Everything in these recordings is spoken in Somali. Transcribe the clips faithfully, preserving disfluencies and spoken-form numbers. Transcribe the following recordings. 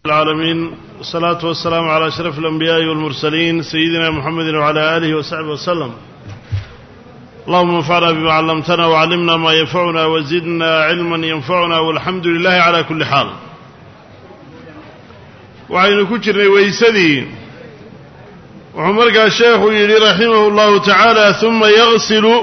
العالمين والصلاة والسلام على أشرف الأنبياء والمرسلين سيدنا محمد وعلى آله وصحبه وسلم. اللهم انفعنا بما علمتنا وعلمنا ما ينفعنا وزدنا علما ينفعنا والحمد لله على كل حال. وعين كجرني ويسدي وعمر الشيخ يلي رحمه الله تعالى ثم يغسل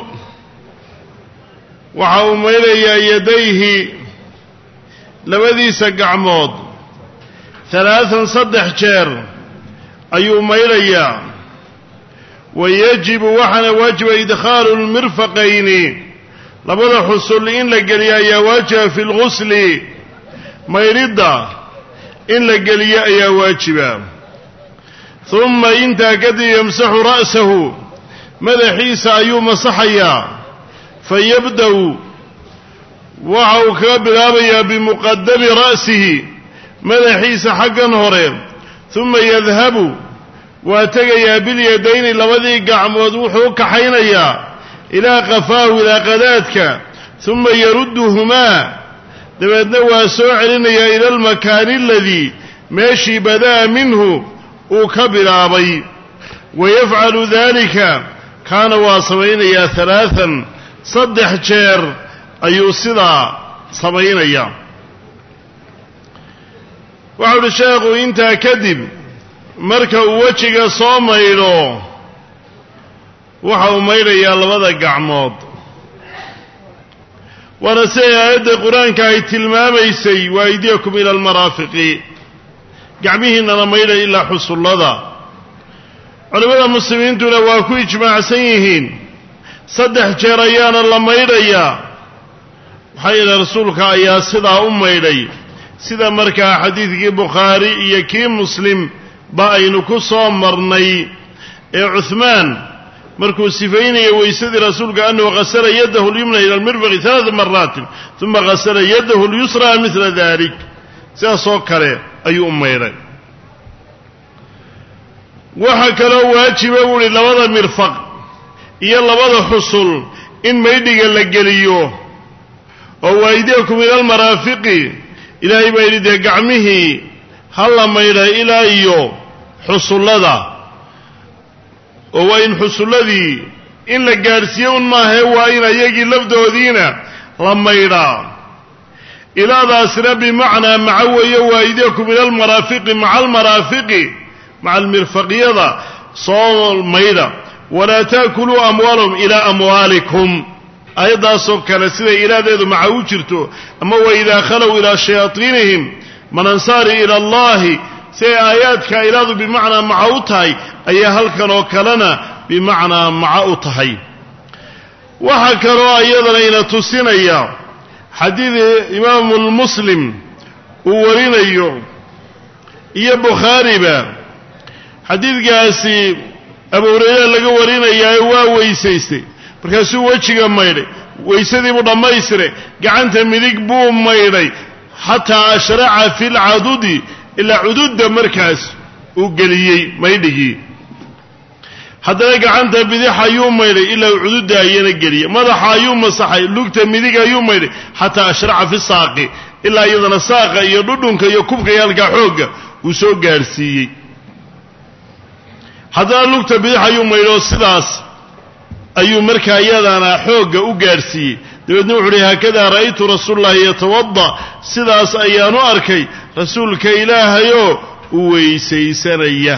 وحومل يديه لبديس قعمود ثلاثا صدح جير أيو ميليا ويجب وحنا واجب إدخال المرفقين لبدا حصل إن لقليا يا واجب في الغسل ميردا إن لقليا يا واجب ثم إنت قد يمسح رأسه مدحيس أيو مصحيا فيبدأ وعو كبرابيا بمقدم رأسه madaxiisa xaggan hore uma yadhabu waa tegayaa bilyadayni labadii gacmood wuxuu kaxaynayaa ilaa qafaahu ilaa qadaadka uma yarudduhumaa dabeedna waa soo celinayaa ila almakaani aladii meeshii bada'a minhu uu ka bilaabay wayafcalu daalika kaana waa samaynayaa halaaan saddex jeer ayuu sidaa samaynayaa. waxau uhi sheekhu intaa kadib marka uu wejiga soo maydho waxa uu maydhayaa labada gacmood waana siday aayadda qur-aanka ay tilmaamaysay wa aydiyakum ila almaraafiqi gacmihiinnana maydha ilaa xusullada. culimmada muslimiintuna waa ku ijmaacsan yihiin saddex jeer ayaana la maydhayaa maxaa yeele rasuulka ayaa sidaa u maydhay sida markaa xadiidkii bukhaari iyo kii muslim ba aynu ku soo marnay ee cuhmaan markuu sifaynaya weysadii rasuulka annahu ghasala yadahu lyumna ila almirfaqi halaaa maraatin uma ghasala yadahu lyusra midla dalik sidaasoo kale ayuu u maydhay. waxaa kaloo waajiba buuhi labada mirfaq iyo labada xusul in maydhiga la geliyo oo waaydiyakum ila almaraafiqi ilaahay baa yidhi dee gacmihii ha la maydha ilaa iyo xusullada oo waa in xusulladii in la gaadhsiiyo un maahae waa in ayagii lafdoodiina la maydhaa. ilaadaasina bimacnaa maca weeye waayidakum ila almaraafiqi maca almaraafiqi maca almirfaqyada soo maydha walaa taakuluu amwaalahum ilaa amwaalikum aayaddaasoo kale siday ilaadeedu maca u jirto ama waidaa khalow ilaa shayaatiinihim man ansaari ila allahi siday aayaadka ilaadu bimacnaa maca u tahay ayaa halkan oo kalena bimacnaa maca u tahay. waxaa kaloo iyadana ina tusinaya xadiid imaamu muslim uu warinayo iyo bukhaariba xadiidkaasi abu hurayra laga warinayaa waa weysaystay markaasuu wejiga maydhay weysadii buu dhammaystiray gacanta midig buu maydhay xataa ashraca fi lcadudi ilaa cududda markaas uu geliyey maydhigii. haddana gacanta bidix ayuu maydhay ilaa cududda ayana geliyey. madaxa ayuu masaxay lugta midig ayuu maydhay xataa ashraca fi saaqi ilaa iyadana saaqa iyo dhudhunka iyo kubka iyo halkaa xoogga uu soo gaadhsiiyey. haddana lugta bidix ayuu maydhay oo sidaas ayuu markaa iyadana xoogga u gaadhsiiyey. dabeedna wuxu uhi haakadaa ra'aytu rasuulllahi yatawadda sidaas ayaanu arkay rasuulka ilaahayoo u weysaysanaya.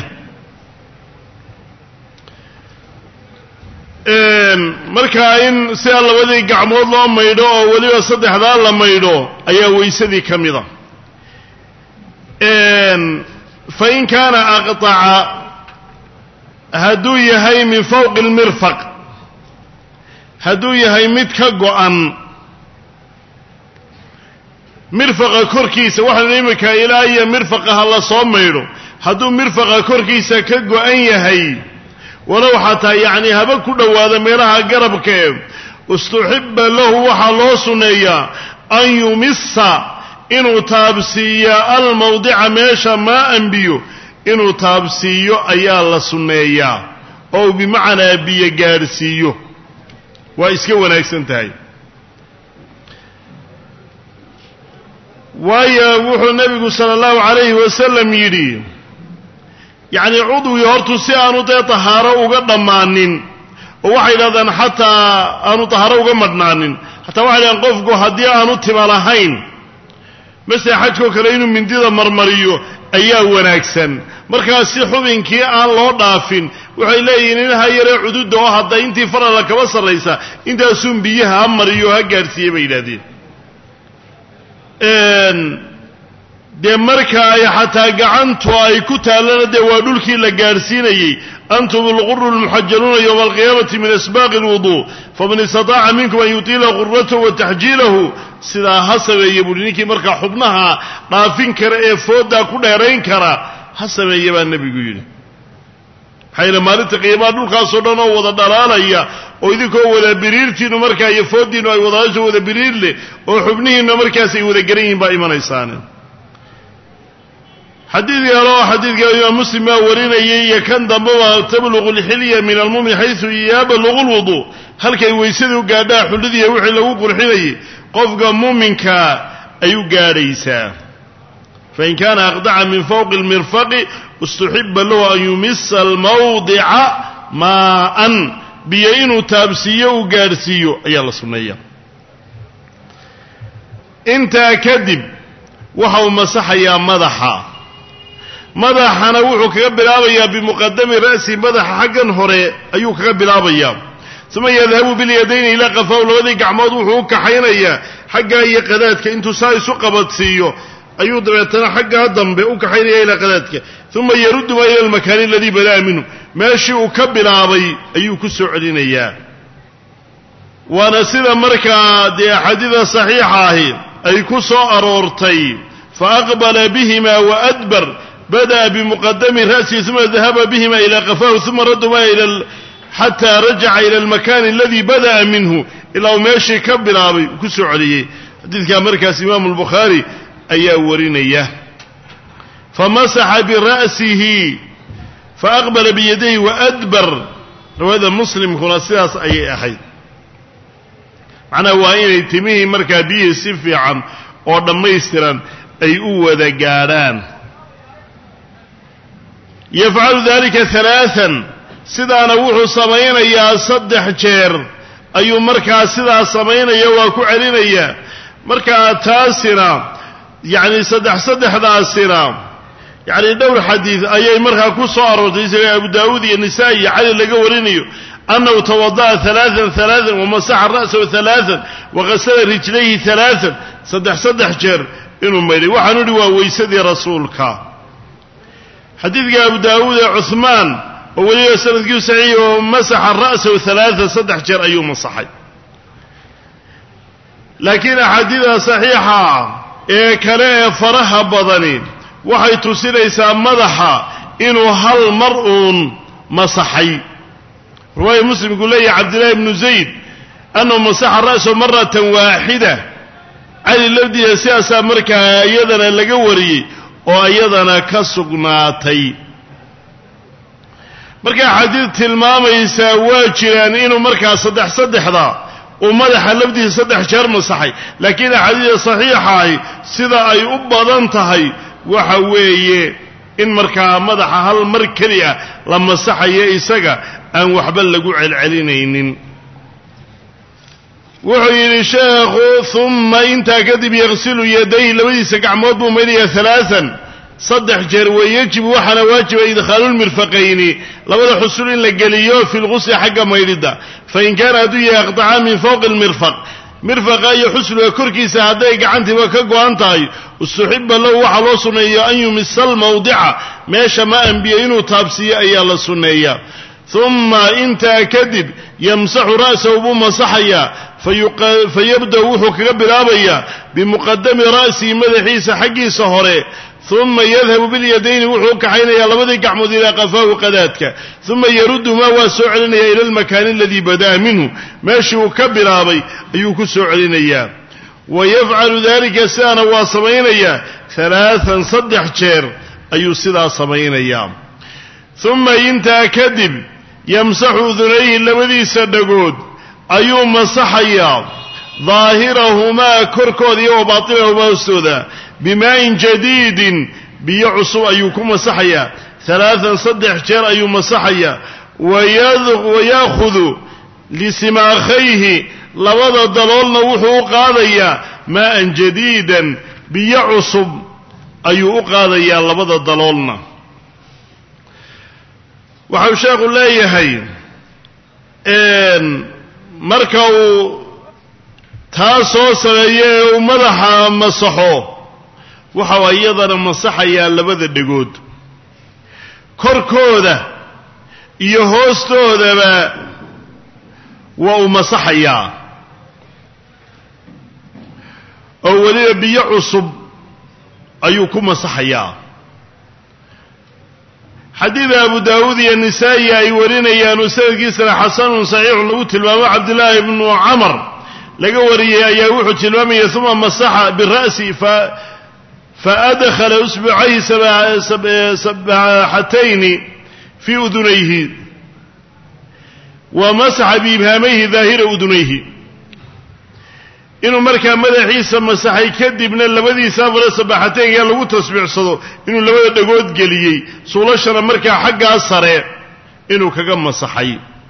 markaa in sidaa labadii gacmood loo maydho oo weliba saddexdaa la maydho ayaa weysadii ka mida. fa in kaana aqtaca hadduu yahay min fawqi almirfaq hadduu yahay mid ka go'an mirfaqa korkiisa waxaanu iminka ilaa iyo mirfaqa ha la soo maydho hadduu mirfaqa korkiisa ka go'an yahay walow xataa yacni haba ku dhowaada meelaha garabkae istuxibba lahu waxaa loo sunneeyaa an yumissa inuu taabsiiya almawdica meesha maa'an biyo inuu taabsiiyo ayaa la sunneeyaa oo bimacnaa biyo gaadhsiiyo waa iska wanaagsan tahay. waayo wuxuu nebigu sala allahu calayhi wasalam yidhi yacni cudwii hortu si aanu dee tahaaro uga dhammaanin oo waxay yidhahdaan xataa aanu tahaaro uga madhnaanin xataa waxay yidhahdaan qofku haddii aanu tima lahayn masele xajkoo kale inuu mindida marmariyo ayaa wanaagsan markaas si xubinkii aan loo dhaafin waxay leeyihiin inaha yaree cududa oo hadda intii farala kaba sarraysa intaasuun biyaha ha mariyo ha gaadhsiiyey bay yidhahdeen dee marka ay xataa gacantu ay ku taallana dee waa dhulkii la gaadhsiinayey antum alquru lmuxajaluuna yowma alqiyaamati min asbaaqi alwuduu faman istataaca minkum an yutiila quratahu wa taxjiilahu sidaa ha sameeye buuhi ninkii markaa xubnaha dhaafin kara ee fooddaa ku dheerayn kara ha sameeye baa nebigu yidhi maxaa yeele maalinta qiyaamaha dhulkaasoo dhan oo wada dhalaalaya oo idinkoo wada biriirtiinnu markaa iyo fooddiinnu ay wadaasho wada biriir leh oo xubnihiinna markaas ay wada garan yihiin baa imanaysaane xadiid kale oo xadiidka imaam muslim baa warinayay iyo kan dambeba tabluqu lxilya min almumin xaysu yabluqu lwuduu halkay weysadu u gaadhaa xullidiiya wixii lagu qurxinayay qofka muuminka ay u gaadhaysaa fain kaana aqdaca min fawqi lmirfaqi istuxiba lahu an yumisa almawdica maa'an biyo inuu taabsiiyo uu gaadhsiiyo ayaa la sunneeya intaa kadib waxa uu masaxayaa madaxa madaxana wuxuu kaga bilaabayaa bimuqadami ra'si madaxa xaggan hore ayuu kaga bilaabayaa uma yadhabu bilyadayni ilaa qafahu labadii gacmood wuxuu u kaxaynayaa xaggaa iyo qadaadka intuu saa isu qabadsiiyo ayuu dabeetana xaggaa dambe u kaxaynaya ilaa qadaadka uma yaruddumaa ila almakaani aladii bada'a minhu meeshii uu ka bilaabay ayuu ku soo celinayaa waana sida markaa dee axaadiida saxiixa ahi ay ku soo aroortay faaqbala bihima waadbar bada'a bimuqadami ra'sihi uma dahaba bihima ilaa qafahu uma raddumaa ila xataa rajaca ila almakaani aladii bada'a minhu ilaa uu meeshii ka bilaabay ku soo celiyey xadiidkaa markaas imaamu albukhaari ayaa warinaya famasaxa bira'sihi faaqbala biyadayhi waadbar riwaayada muslimkuna sidaas ayay ahayd macnaha waa inay timihii markaa biyihii si fiican oo dhammaystiran ay u wada gaadhaan yafcalu dalika halaaan sidaana wuxuu samaynayaa saddex jeer ayuu markaa sidaa samaynaya waa ku celinaya markaa taasina yacni saddex saddexdaasina yacni dhowr xadiid ayay markaa ku soo aroortay isaga abu daawuud iyo nisaa-i iyo cali laga warinayo annahu tawada'a halaaan halaaan wamasaxa ra'sahu halaaan waqasala rijlayhi halaaan saddex saddex jeer inuu maydhay waxaanu idhi waa weysadii rasuulka xadiidka abu daawuud ee cuhmaan oo weliba sanadkiiu saxiix oo masaxa ra'sahu halaaan saddex jeer ayuu masaxay laakiin axaadiida saxiixa ee kale ee faraha badani waxay tusinaysaa madaxa inuu hal mar uun masaxay riwaaya muslimku leeyahay cabdillahi ibnu zayd annahu masaxa ra'sahu maratan waaxida cali lafdiisa sidaasaa markaa iyadana laga wariyey oo iyadana ka sugnaatay markaa xadiid tilmaamaysaa waa jiraan inuu markaa saddex saddexda uu madaxa lafdiisa saddex jeer masaxay laakiin axaadiida saxiixahi sida ay u badan tahay waxa weeye in markaa madaxa hal mar keliya la masaxayo isaga aan waxba lagu celcelinaynin wuxuu yidhi sheekhu uma intaa kadib yaqsilu yadayhi labadiisa gacmood buu maydhayaa halaaan saddex jeer wayajibu waxaana waajiba idkhaalu lmirfaqayni labada xusul in la geliyo fi lqusli xagga maydhidda fain kaana hadduu yahay aqطacaa min fawqi lmirfaq mirfaqa iyo xusluga korkiisa hadday gacantiiba ka go-an tahay istuxiba lahu waxaa loo sunneeya an yumisa almawdica meesha ma anbiya inuu taabsiiyo ayaa la sunneeyaa uma intaa kadib yamsaxu ra'sahu buu masaxayaa fayabda-u wuxuu kaga bilaabayaa bimuqadami ra'sihi madaxiisa xaggiisa hore uma yadhabu bilyadayni wuxuu u kaxaynayaa labadii gacmood ilaa qafaahu qadaadka uma yaruddumaa waa soo celinaya ila almakaani aladii bada'a minhu meeshii uu ka bilaabay ayuu ku soo celinayaa wayafcalu dalika sidaana waa samaynayaa halaaan saddex jeer ayuu sidaa samaynayaa uma intaa kadib yamsaxu udunayhi labadiisa dhagood ayuu masaxayaa daahirahumaa korkooda iyo wa baatinahumaa hoostooda bimaa'in jadiidin biyo cusub ayuu ku masaxayaa alaaan saddex jeer ayuu masaxayaa wayaahudu lisimaakhayhi labada daloolna wuxuu u qaadayaa maa'an jadiidan biyo cusub ayuu u qaadayaa labada daloolna waxau sheekhu leeyahay marka uu taa soo sameeyo ee uu madaxa masaxo waxau iyadana masaxayaa labada dhegood korkooda iyo hoostoodaba waa uu masaxayaa oo weliba biyo cusub ayuu ku masaxayaa xadiida abu daawuud iyo nisaa'i ay warinayaan uu sanadkiisana xasanun saxiixun lagu tilmaamo cabdillaahi ibnu camar laga wariyey ayaa wuxuu tilmaamaya uma masaxa bira'si faadkhala usbucayhi sabaaxatayni fii udunayhi wa masaxa biibhaamayhi daahira udunayhi inuu markaa madaxiisa masaxay kadibna labadiisa afar sabaxataynka lagu tasbiixsado inuu labada dhagood geliyey suulashana markaa xaggaa sare inuu kaga masaxay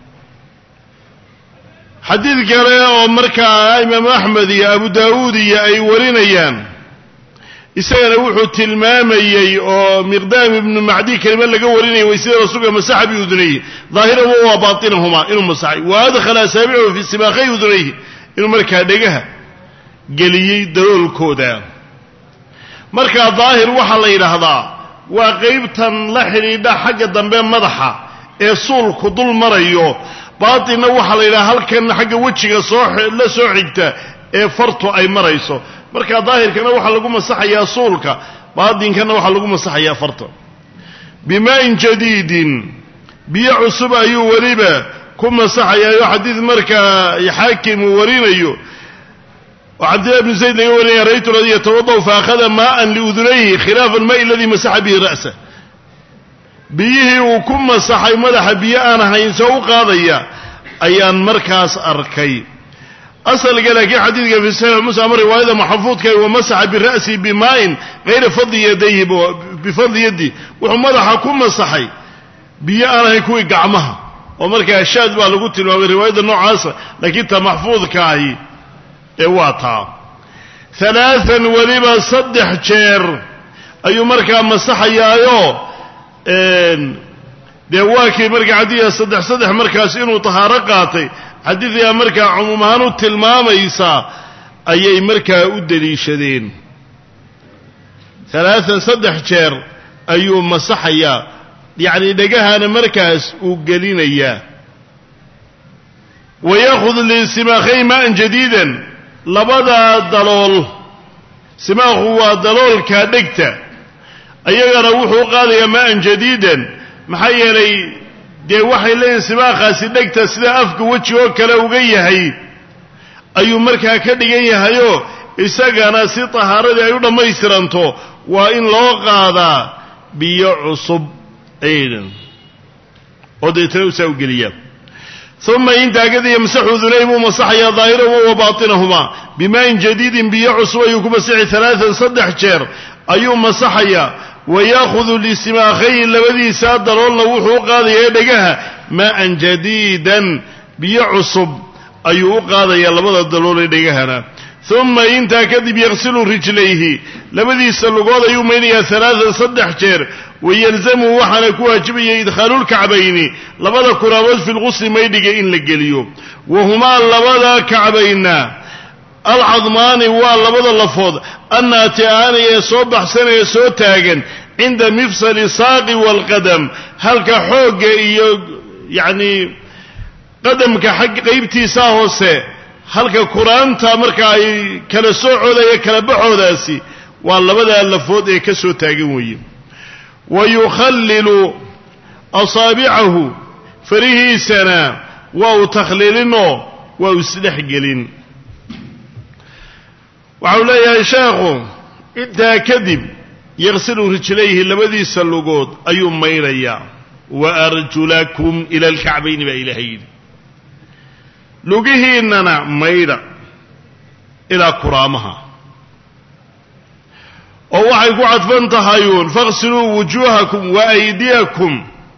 xadiid kale oo markaa imaamu axmed iyo abu daawuud iyo ay warinayaan isagana wuxuu tilmaamayey oo miqdaam ibnu macdi kelima laga warinayay way sida rasuulka masaxa biudunayhi daahirahu wa baatinahuma inuu masaxay wa adkhala asaabicahu fi sibaakhay udunayhi inuu markaa dhegaha geliyey daloolkooda markaa daahir waxaa la yidhaahdaa waa qaybtan la xidhiidha xagga dambe madaxa ee suulku dul marayo baatinna waxaa la yidhaha halkan xagga wejiga soo la soo xigta ee fartu ay marayso markaa daahirkana waxaa lagu masaxayaa suulka baatinkana waxaa lagu masaxayaa farta bimaa'in jadiidin biyo cusub ayuu weliba ku masaxayaayo xadiid markaa xaakim uu warinayo oo cabdillahi bnu zayd laga warinaya ra'aytu ladii yatawada'u faakhada maa'an liudunayhi khilaafa almaa'i aladii masaxa bihi ra'sa biyihii uu ku masaxay madaxa biyo aan ahayn soo u qaadaya ayaan markaas arkay asalka laakiin xadiidka fi saxiix muslim ama riwaayada maxfuudka wa masaxa bira'si bimaa'in hayra fadli yadayhi bifadli yadi wuxuu madaxa ku masaxay biyo aan ahayn kuwii gacmaha oo markaa shaad baa lagu tilmaamay riwaayadda noocaasa laakiin ta maxfuudka ahi ee waa taa alaaan weliba saddex jeer ayuu markaa masaxayaayo dee waa kii markaa xadiidka saddex saddex markaas inuu tahaaro qaatay xadiidkaa markaa cumuum ahaan u tilmaamaysa ayay markaa u deliishadeen alaaan saddex jeer ayuu masaxayaa yacni dhegahana markaas uu gelinayaa wayaakhud lisimaakhay maa'an jadiidan labadaa dalool simaakhu waa daloolka dhegta ayagana wuxuu u qaadayaa maa'an jadiidan maxaa yeelay dee waxay leeyihin simaakhaasi dhegta sida afka weji oo kale uga yahay ayuu markaa ka dhigan yahayoo isagana si tahaaradii ay u dhammaystiranto waa in loo qaadaa biyo cusub aydan oo deetana usaa u geliyaa uma intaa kadib yamsaxu udunayhi buu masaxayaa daahirahuma wa baatinahumaa bimaa'in jadiidin biyo cusub ayuu ku masixi alaaan saddex jeer ayuu masaxayaa wayaahudu lisimaakhayi labadiisaa daloolna wuxuu u qaadayaa dhegaha maa'an jadiidan biyo cusub ayuu u qaadayaa labada daloolee dhegahana uma intaa kadib yaqsilu rijlayhi labadiisa lugood ayuu maynayaa alaaan saddex jeer wayalzamu waxaana ku waajibaya idkhaalulkacbayni labada kuraabood fi lqusli maydhiga in la geliyo wahumaa labada kacbayna alcadmaani waa labada lafood annaati'aani ee soo baxsanaya soo taagan cinda mifsali saaqi waalqadam halka xoogga iyo yacnii qadamka xag qaybtiisaa hoose halka kuraanta marka ay kala soocooda iyo kala baxoodaasi waa labadaa lafood ee ka soo taagan weeye wa yukhallilu asaabicahu farihiisana waa uu takhliilinoo waa uu isdhexgelin waxau leeyahay sheekhu intaa kadib yaqsilu rijlayhi labadiisa lugood ayuu maynayaa wa arjulakum ila alkacbayni baa ilaahay yidhi lugihiinnana maydha ilaa kuraamaha oo waxay ku cadfan tahayuun faqsiluu wujuuhakum wa aydiyakum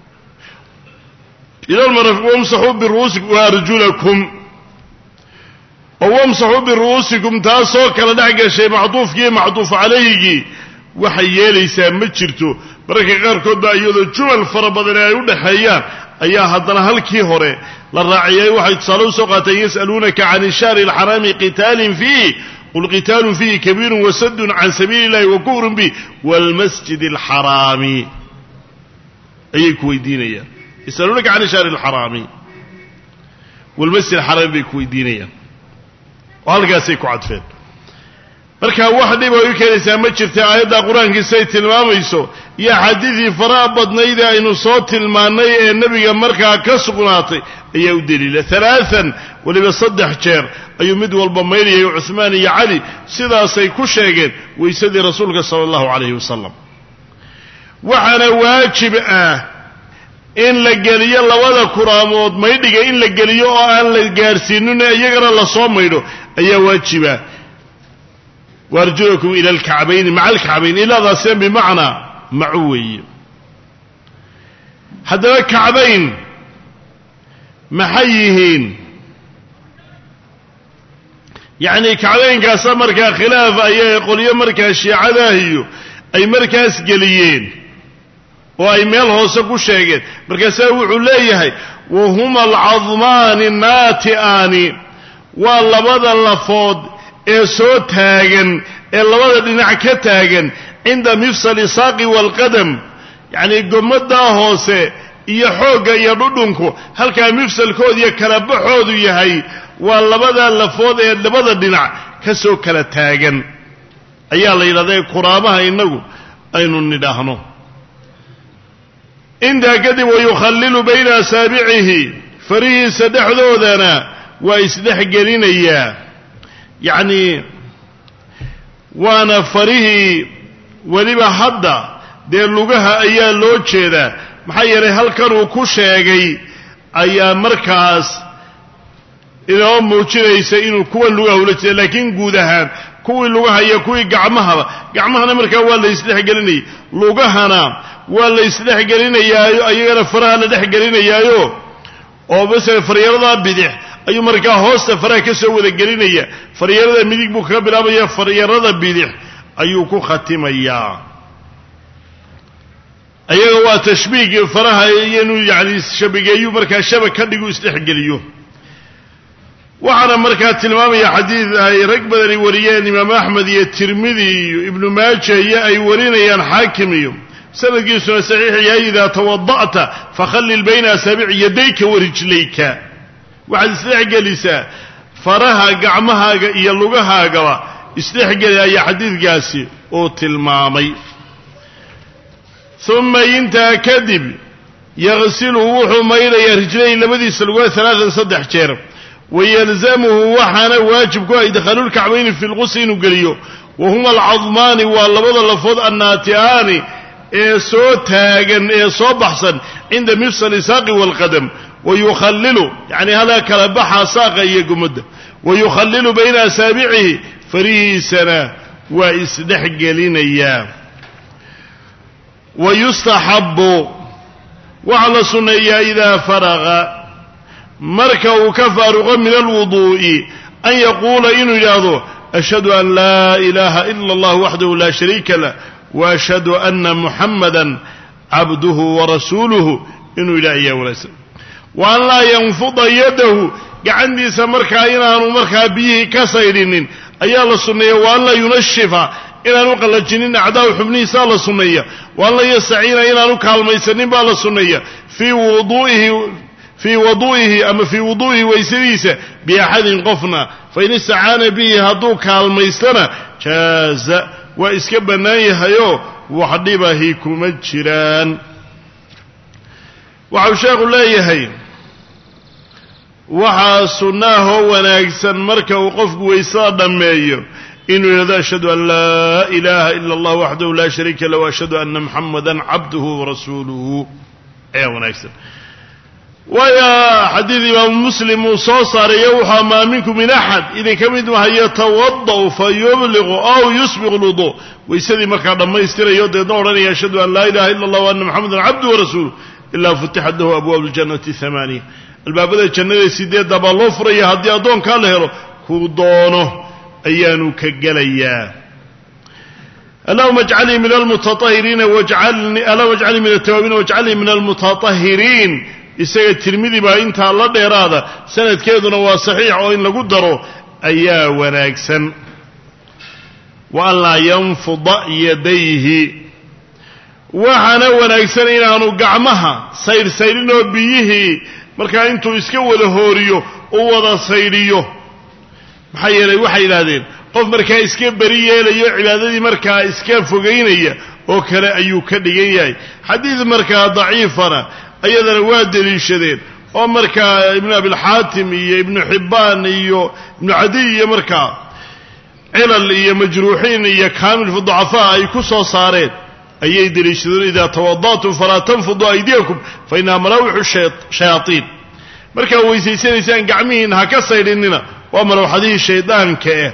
ila almarafiq wamsaxuu biru'uusikum wa arjulakum oo wamsaxuu biru'uusikum taasoo kala dhex gashay macduufkii macduuf calayhigii waxay yeelaysaa ma jirto mararka qaarkood baa iyadoo jumal fara badan ay u dhexeeyaan ayaa haddana halkii hore la raaciyay waxay tusaale u soo qaateen yas'aluunaka can ishahri alxaraami qitaalin fiih qul qitaalun fiihi kabiirun wasaddun can sabiili illahi wa kufrun bih waalmasjidi alxaraami ayay ku weydiinayaan yas'aluunaka can ishahri alxaraami waalmasjid alxaraami bay ku weydiinayaan oo halkaasay ku cadfeen marka wax dhib ay u keenaysaa ma jirta aayadda qur-aankiisay tilmaamayso iyo axaadiidii faraha badnayd ee aynu soo tilmaannay ee nebiga markaa ka sugnaatay ayaa u deliila alaaan weliba saddex jeer ayuu mid walba maydhayay cuhmaan iyo cali sidaasay ku sheegeen weysadii rasuulka sala allahu calayhi wasalam waxaana waajib ah in la geliyo labada kuraamood maydhiga in la geliyo oo aan la gaadhsiinina iyagana lasoo maydho ayaa waajiba waarjulakum ila alkacbayni maca alkacbayn ilaadaaseen bimacnaa macu weeye haddaba kacbayn maxay yihiin yacnii kacbaynkaasa markaa khilaaf ayay qolyo markaa shiicadaahiyo ay markaas geliyeen oo ay meel hoose ku sheegeen markaasaa wuxuu leeyahay wahuma alcadmaani naati'aani waa labada lafood ee soo taagan ee labada dhinac ka taagan cinda mifsali saaqi waalqadam yacnii gommaddaa hoose iyo xoogga iyo dhudhunku halkaa mifsalkooda iyo kala baxoodu yahay waa labadaa lafood ee labada dhinac ka soo kala taagan ayaa la yidhahda kuraamaha innagu aynu nidhaahno intaa kadib wayukhallilu bayna asaabicihi farihiisa dhexdoodana waa isdhexgelinayaa yacnii waana farihii weliba hadda dee lugaha ayaa loo jeedaa maxaa yeelay halkan uu ku sheegay ayaa markaas inoo muujinaysa inuu kuwa lugaha ula jeeda laakiin guud ahaan kuwii lugaha iyo kuwii gacmahaba gacmahana markaa waa la isdhexgelinayay lugahana waa la isdhexgelinayaayo ayagana faraha la dhexgelinayaayo oo masala faryaradaa bidix ayuu markaa hoosta faraha ka soo wada gelinaya faryarada midig buu kaga bilaabaya faryarada bidix ayuu ku khatimayaa ayaga waa tashbiig faraha inuu yacni shabigeeyu markaa shabag ka dhigu isdhexgeliyo waxaana markaa tilmaamaya xadiid ay rag badani wariyeen imaam axmed iyo tirmidi iyo ibnu maaja iyo ay warinayaan xaakim iyo sanadkiisuna saxiix yahay idaa tawada'ta fakhallil bayna asaabici yadayka warijlayka waxaad isdhexgelisaa faraha gacmahaaga iyo lugahaagaba isdhexgeli ayaa xadiidkaasi uu tilmaamay uma intaa kadib yaqsilu wuxuu maydhayaa rijlayhi labadiisa lugood alaaan saddex jeer wayalzamuhu waxaana waajib ku ah idkhaalulkacbayni fi lqusli inuu geliyo wahuma alcadmaani waa labada lafood annaati'aani ee soo taagan ee soo baxsan cinda mifsali saaqi waalqadam wayukhallilu yacni halaa kala baxa saaqa iyo gummadda wayukhallilu bayna asaabicihi farihiisana waa isdhexgelinayaa wayustaxabbu waxaa la sunneeyaa idaa faraqa marka uu ka faaruqo min alwuduu'i an yaquula inuu yidhaahdo ashhadu an laa ilaaha ila allah waxdahu laa shariika lah wa ashhadu anna muxammadan cabduhu warasuuluhu inuu yidhaha ayaa wanaagsan wa an laa yanfuda yadahu gacantiisa markaa inaanu markaa biyihii ka saydhinin ayaa la sunneeya wa an laa yunashifa inaanu qallajinin acdaa'u xubnihiisaa la sunneeya wa an laa yastaciina inaanu kaalmaysanin baa la sunneeya fii wuduu'ihi fii waduu'ihi ama fii wuduu'ihi waysadiisa biaxadin qofna fain istacaana bihi hadduu kaalmaystana jaaza waa iska bannaan yahayoo wax dhibahi kuma jiraan waxau sheekhu leeyahay waxaa sunnaahoo wanaagsan marka uu qofku waysada dhammeeyo inuu yidhahdo ashhadu an laa ilaaha ila allah waxdahu laa shariika lah wa ashhadu anna muxammadan cabduhu warasuuluhu ayaa wanaagsan ويا حديث إمام مسلم وصوصار يوحى ما منكم من أحد إذا كمد ما يتوضأ فيبلغ أو يسبغ الوضوء ويسدي مكان ما يستري يد دورا يشهد أن لا إله إلا الله وأن محمدا عبده ورسوله إلا فتحت له أبواب الجنة الثمانية الباب ذا الجنة سيدات دبا لوفري هدي أدون كالهرو كودونه أيانو كجليا اللهم اجعلني من المتطهرين واجعلني اللهم اجعلني من التوابين واجعلني من المتطهرين isaga tirmidii baa inta la dheeraada sanadkeeduna waa saxiix oo in lagu daro ayaa wanaagsan wa alla yanfuda yadayhi waxana wanaagsan inaanu gacmaha sayr sayrinoo biyihii markaa intuu iska wada hooriyo oo wada sayriyo maxay yeelay waxay yiraahdeen qof markaa iska bari yeelayo cibaadadii markaa iska fogeynaya oo kale ayuu ka dhigan yahay xadiis markaa daciifana ayadana waa daliishadeen oo markaa ibn abi al-hatim iyo ibn hibban iyo ibn adi iyo markaa cilal iyo majruuhin iyo kaamil fi du'afa ay ku soo saareen ayay daliishadeen ida tawaddatum fala tanfudu aydiyakum fa inna malawhu shayatin markaa weysaysanaysan gacmihiin ha ka sayrinina waa malawxadii shaydaanka ah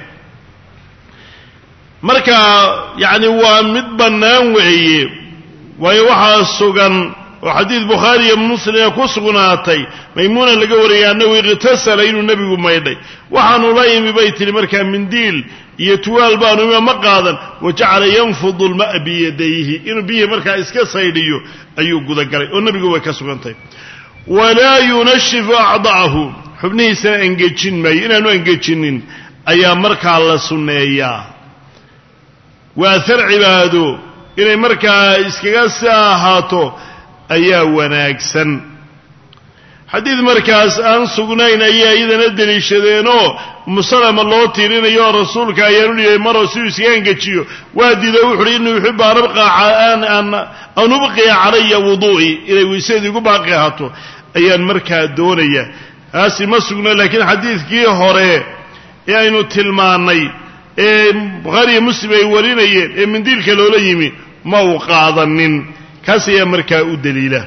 markaa yaani waa mid banaan weeye way waxa sugan وحديث بخاري ومسلم كسغناتي ميمونة لقى وريانه اغتسل إنه النبي ميدي وحانو لايم ببيت المركة من ديل يتوال بانو مقادا وجعل ينفض الماء بيديه إنه بيه مركة اسكا صيديو أيو قد قري والنبي قوة كسغناتي ولا ينشف أعضاءه حبنيه سنة انجيشن مي إنه انجيشنين أيام مركة على سنية وأثر عباده إنه مركة اسكا ساهاتو ayaa wanaagsan xadiid markaas aan sugnayn ayaa idana daliishadeenoo musalama loo tiirinayo rasuulka ayaa leeyahay maro si uu isgaangajiyo waadiida wuxuu inuu yuhibbu arqa aan aan anubqi alayya wudu'i ilay wiisadi ugu baaqi ahaato ayaan markaa doonaya taasi ma sugna laakiin xadiidkii hore ee aynu tilmaanay ee Bukhari Muslim ay warinayeen ee mindiilka loola yimi ma uu qaadanin كاسيا مركا دليلا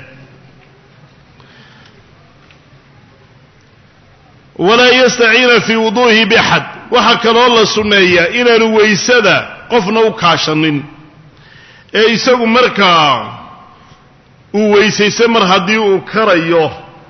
ولا يستعين في وضوءه بحد وحكى الله السنية إلى رويسدا قفنا وكاشنين اي سوى مركا وويسي سمر هدي وكريو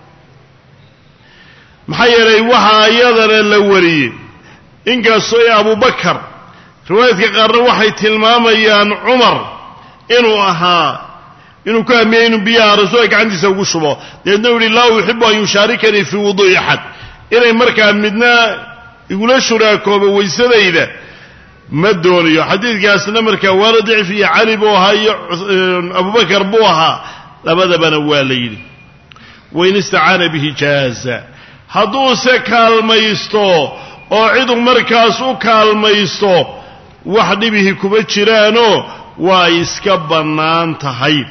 محيري وحا يذر اللوري إنك سوى أبو بكر رواية قرر وحي تلماميان عمر إنو أها إنه كان مين بيا رسولك عندي سووا شباب لأنه الله يحب أن يشاركني في وضوء أحد إلى مركا مدنا يقول شراكه ويسده إذا ما الدوني حديث قاسنا مركا ورد في علي بوها أبو بكر بوها لماذا بنوالين وإن استعان به جاز هدوس كالميستو أعيدوا مركا سو كالميستو وحد به كبتشرانو وإسكبنان تهيب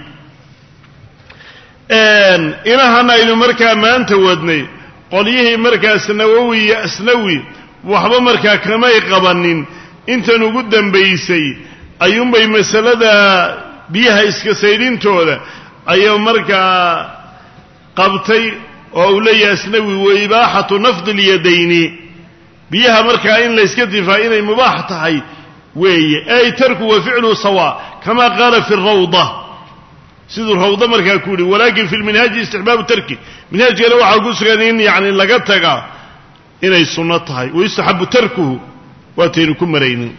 ان إلهنا إنه مركا ما أنت ودني قليه مركا سنووي أسنوي وحبا مركا كما يقبنين انت نقدم بيسي أيوم بي مسألة بيها إسكسيرين تولا أيوم مركا قبطي وأولي أسنوي وإباحة نفض اليدين بيها مركا إن ليسكتي فإن مباحة هاي وي أي ترك وفعله سواء كما قال في الروضة سيد الروضة مركا كوري ولكن في المنهاج استحباب الترك منهاج قالوا عقوس قادين يعني لقتك إنه السنة ويستحب تركه واتينكم مرين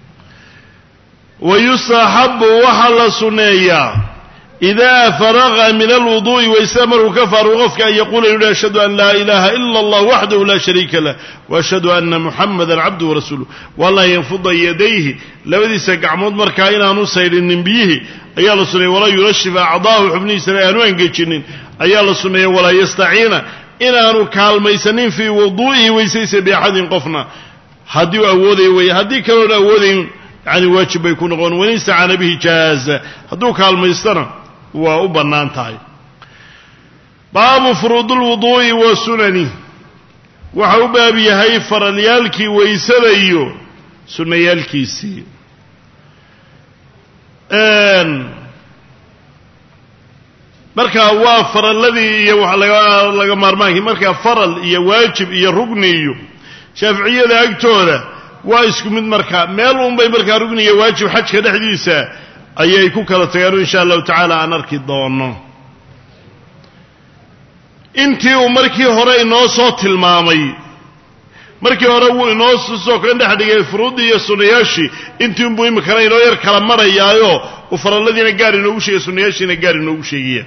ويستحب وحل سنية إذا فرغ من الوضوء ويستمر كفر وغفك أن يقول لا أشهد أن لا إله إلا الله وحده لا شريك له وأشهد أن محمدا عبده ورسوله والله ينفض يديه لو ذي سقع مضمر كائنا نصير النبيه أيال السنة ولا يرشف أعضاه حبني سنة أنوان قيتشنين أيال السنة ولا يستعين إنا نكال ميسنين في وضوئه ويسيس بأحد قفنا هدي أوذي ويهدي كانوا أوذي يعني واجب يكون غون ونستعان به جاز هدو كال ميستنا وأبنان تاي باب فروض الوضوء وسننه وحو بابي هاي فرليالكي ويسريو سنيالكي سي ان marka waa faralladii iyo wax laga laga maarmaankii marka faral iyo waajib iyo rugni iyo shaaficiyada agtooda waa isku mid marka meel uun bay markaa rugni iyo waajib xajka dhexdiisa ayay ku kala tagaan insha Allah ta'ala aan arki doono intii uu markii hore inoo soo tilmaamay markii hore wuu inoo soo kan dhaxdhigay furuudii iyo sunnayaashi intii uu muhiim kale inoo yar kala marayaayo u faralladiina gaar inoogu sheegay sunnayaashiina gaar inoogu sheegay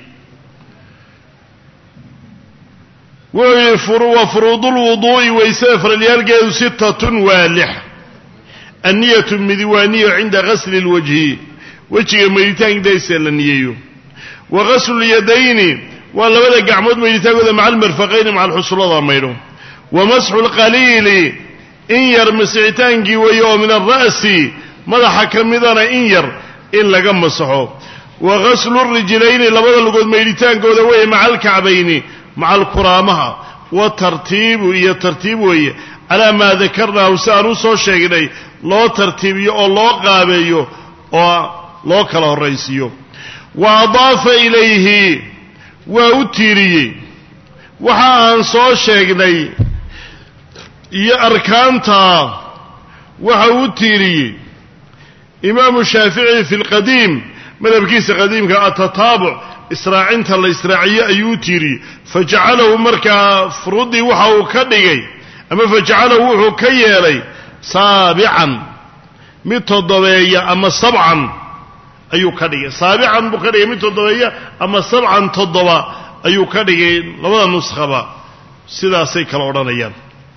wa furuudul wudu'i wa faraliyalgeedu sittatun wa lix anniyatu midwaniyo inda ghasl alwajhi wajiga meeyitaankiisa la niyeeyo wa ghasl alyadayni wa labada gacmood meeyitaankooda macal marfaqayn macal xusulada mayro wa masxu alqalili in yar masixitaankii weeyo min ar-ra'si madaxa kamidana in yar in laga masaxo wa ghasl ar-rijlayni labada lugood meeyitaankooda weeyo macal kacbayni macal kuraamaha wa tartiibu iyo tartiib weeye ala ma dhakarna wasaanu soo sheegnay loo tartiibiyo oo loo qaabeeyo oo loo kala horeysiyo wa adaafa ilayhi wa utiriyi waxa aan soo sheegnay iyo arkaanta waxa uu tiriyay imam shaafici fi alqadiim madhabkiisa qadiimka atataabuc israacinta la israaciyo ayuu tiriyay faj'alahu marka furudi waxa uu ka dhigay ama faj'alahu wuxuu ka yeelay saabi'an mid todobeeya ama sab'an ayuu ka dhigay saabi'an buu ka dhigay mid todobeeya ama sab'an todoba ayuu ka dhigay labada nuskhaba sidaasay kala oranayaan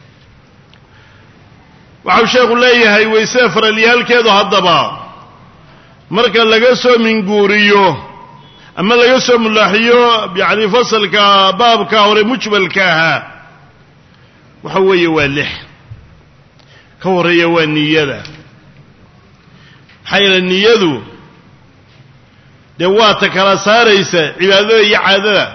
waxa sheekhu leeyahay wayse faraliyalkeedu haddaba marka laga soo minguuriyo ama laga soo mulaaxiyo yaani fasalka baabka hore mujmalka aha waxa weeye waa lix ka horeeya waa niyada hayla niyadu de waa ta kala saaraysa cibaadada iyo caadada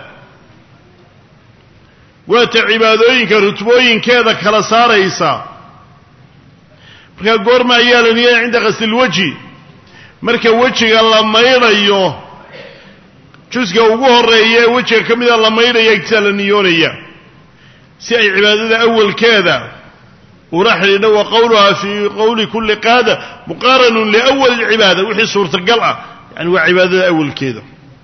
waa ta cibaadooyinka rutbooyinkeeda kala saaraysa marka goorma ayaa la niyada inda ghasl waji marka wajiga la mayrayo jusga ugu horeeya wajiga kamida la mayrayo inta la niyoonaya si ay cibaadada awalkeeda ورحل وقولها في قول كل قادة مقارن لأول العبادة وحي صورة القلعة يعني وعبادة أول كذا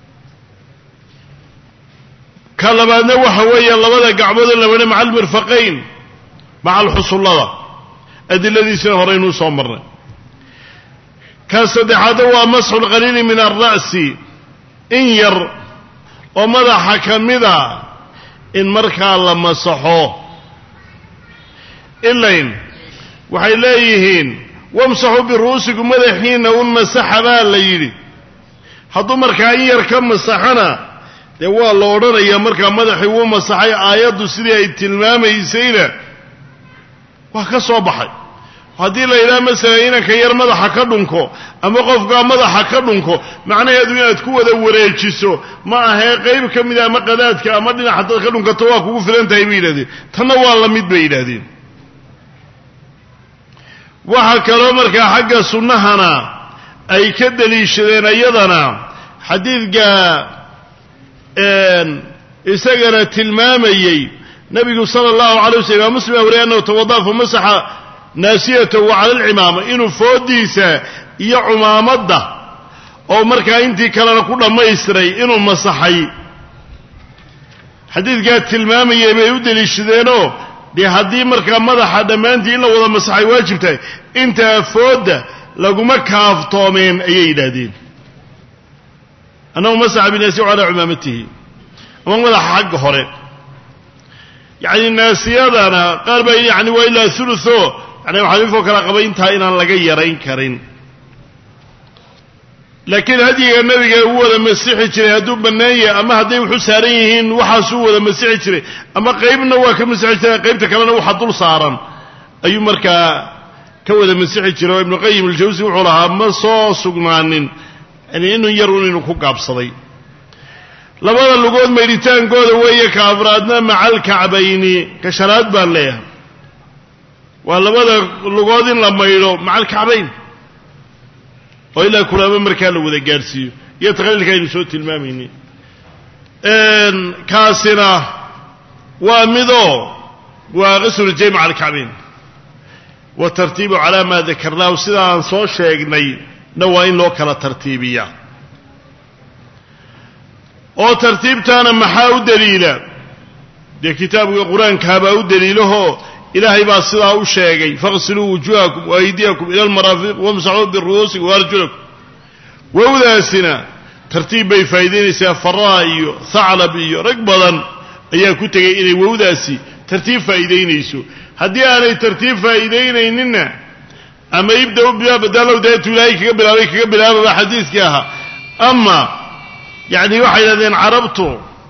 كلما نوح ويا الله ولا قعبد الله مع المرفقين مع الحصول الله أدي الذي سنهرين وصمرنا كاسد هذا مسح القليل من الرأس إن ير ومدح كمذا إن مركا لما صحوه إلاين waxay leeyihiin wamsaxu bi ruusikum madaxiina un masaxaba la yiri haduu markaa in yar ka masaxana de waa la oranayaa markaa madaxii uu masaxay aayadu sidii ay tilmaamaysayna wax ka soo baxay hadii la ilaa mesela inanka yar madaxa ka dhunko ama qofka madaxa ka dhunko macnaheedu inaad ku wada wareejiso ma aha qayb kamid ah ama qadaadka ama dhinaca dad ka dhunkato waa kugu filan tahay wiiladii tanna waa la mid bay yiraahdeen waxa kale marka xagga sunnahana ay ka daliishadeen ayadana xadiidka een isagana tilmaamayay nabiga sallallahu alayhi wasallam muslim awriyana tawaddafa masaha naasiyatu wa ala al-imama inuu foodiisa iyo umaamada oo marka intii kale ku dhameystiray inuu masaxay xadiidka tilmaamayay bay u daliishadeenoo dee haddii markaa madaxa dhammaantii in la wada masaxay waajibtahay intaa fooda laguma kaaftoomeen ayay yidhaahdeen annahu masaxa binaasi calaa cumaamatihi ama madaxa xagga hore yacni naasiyadana qaar baa yani waa ilaa thulutho yani waxaa infoo kala qabay intaa inaan laga yarayn karin laakiin hadiga nabiga uu wada masixi jiray hadduu bannaan yahay ama hadday wuxuu saaran yihiin waxaasuu wada masixi jiray ama qaybna waa ka masixi jiray qaybta kalena waxa dul saaran ayuu markaa ka wada masixi jiray ibn qayyim al-jawzi wuxuu lahaa ma soo sugnaanin yani inuu yarun inuu ku gaabsaday labada lugood meeritaankooda weeye ka afraadna macal kacbayni ka sharaad baan leeyahay waa labada lugood in la mayro macal kacbayn oo ilaa kulaama markaa la wada gaarsiiyo iyo taqliilka aynu soo tilmaamayni kaasina waa midoo waa qasru jay maca alkacbayn wa tartiibu calaa maa dakarnaahu sida aan soo sheegnay na waa in loo kala tartiibiyaa oo tartiibtaana maxaa u daliila dee kitaabka qur-aankaabaa u daliilahoo ilaahay baa sidaa u sheegay faqsiluu wujuuhakum waaydiyakum ila almaraafiq wamsaxuu biru'uusikum waarjulakum wowdaasina tartiib bay faa'idaynaysaa faraa iyo haclab iyo rag badan ayaa ku tegay inay wowdaasi tartiib faa'iidaynayso haddii aanay tartiib faa'iidaynayninna ama ibda-u bimaa badalow deetu ilaahay kaga bilaabay kaga bilaababa xadiiskii ahaa ama yacni waxay yidhahdeen carabtu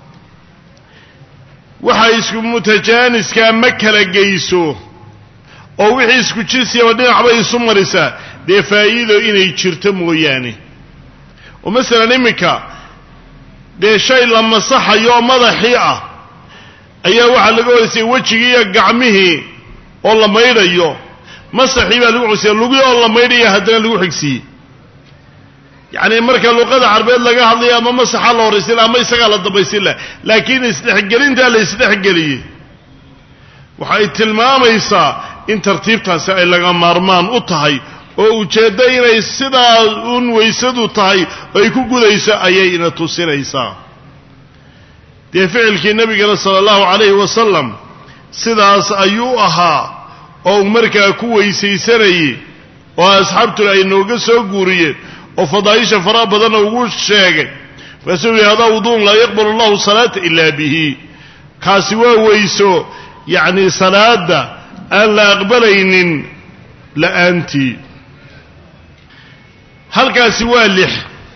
waxay isku mutajaaniska ma kala geyso oo wixii isku jinsiyaba dhinac bay isu marisaa dee faa'iido inay jirto mooyaane oo masalan iminka dee shay la masaxayo oo madaxii ah ayaa waxaa laga horeysay wejigii iyo gacmihii oo la maydhayo masaxii baa lagu xigsiya lugii oo la maydhaya haddana lagu xigsiiyey yacni marka luqada carbeed laga hadlayo ama masaxa la horraysin ama isagaa la dambaysin lah laakiin isdhexgelintaa la isdhexgeliyey waxay tilmaamaysaa in tartiibtaasi ay laga maarmaan u tahay oo ujeeddo inay sidaa un waysadu tahay ay ku gudayso ayay ina tusinaysaa dee ficilkii nebigana sala allahu calayhi wasalam sidaas ayuu ahaa oo markaa ku weysaysanayey oo asxaabtuna ay nooga soo guuriyeen oo fadaa'isha faraha badanna ugu sheegay markaasuu yihi hadaa wuduun laa yaqbalu allahu salaata ilaa bihi kaasi waa weyso yacni salaada aan la aqbalaynin la'aantii halkaasi waa lix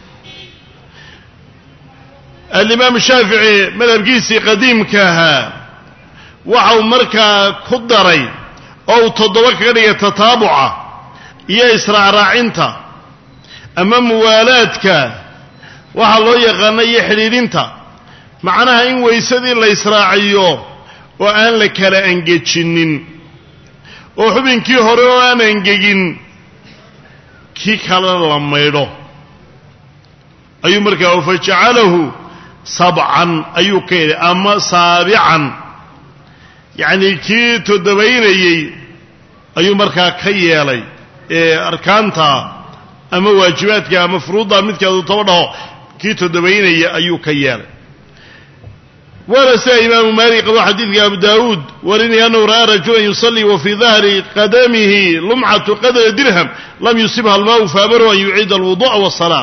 alimaam shaafici madhabkiisii qadiimka ahaa waxau markaa ku daray oo uu toddoba kaga dhigay tataabuca iyo israacraacinta ama muwaalaadka waxaa loo yaqaana iyo xidhiidhinta macnaha in waysadii la israaciyo oo aan la kala angejinin oo xubinkii hore oo aan angegin kii kalena la maydho ayuu markaa fajacalahu sabcan ayuu ka yidhi ama saabican yacni kii toddobaynayey ayuu markaa ka yeelay ee arkaanta ama waajibaadka ama furuudda midkaadu toba dhaho kii toddobaynaya ayuu ka yeelay waana sida imaamu maalik qabo xadiidka abu daawuud warinaya annahu ra'aa rajulan yusallii wa fii dahri qadamihi lumcatu qadra dirham lam yusibha almaau faamarahu an yuciida alwudu'a wasalaa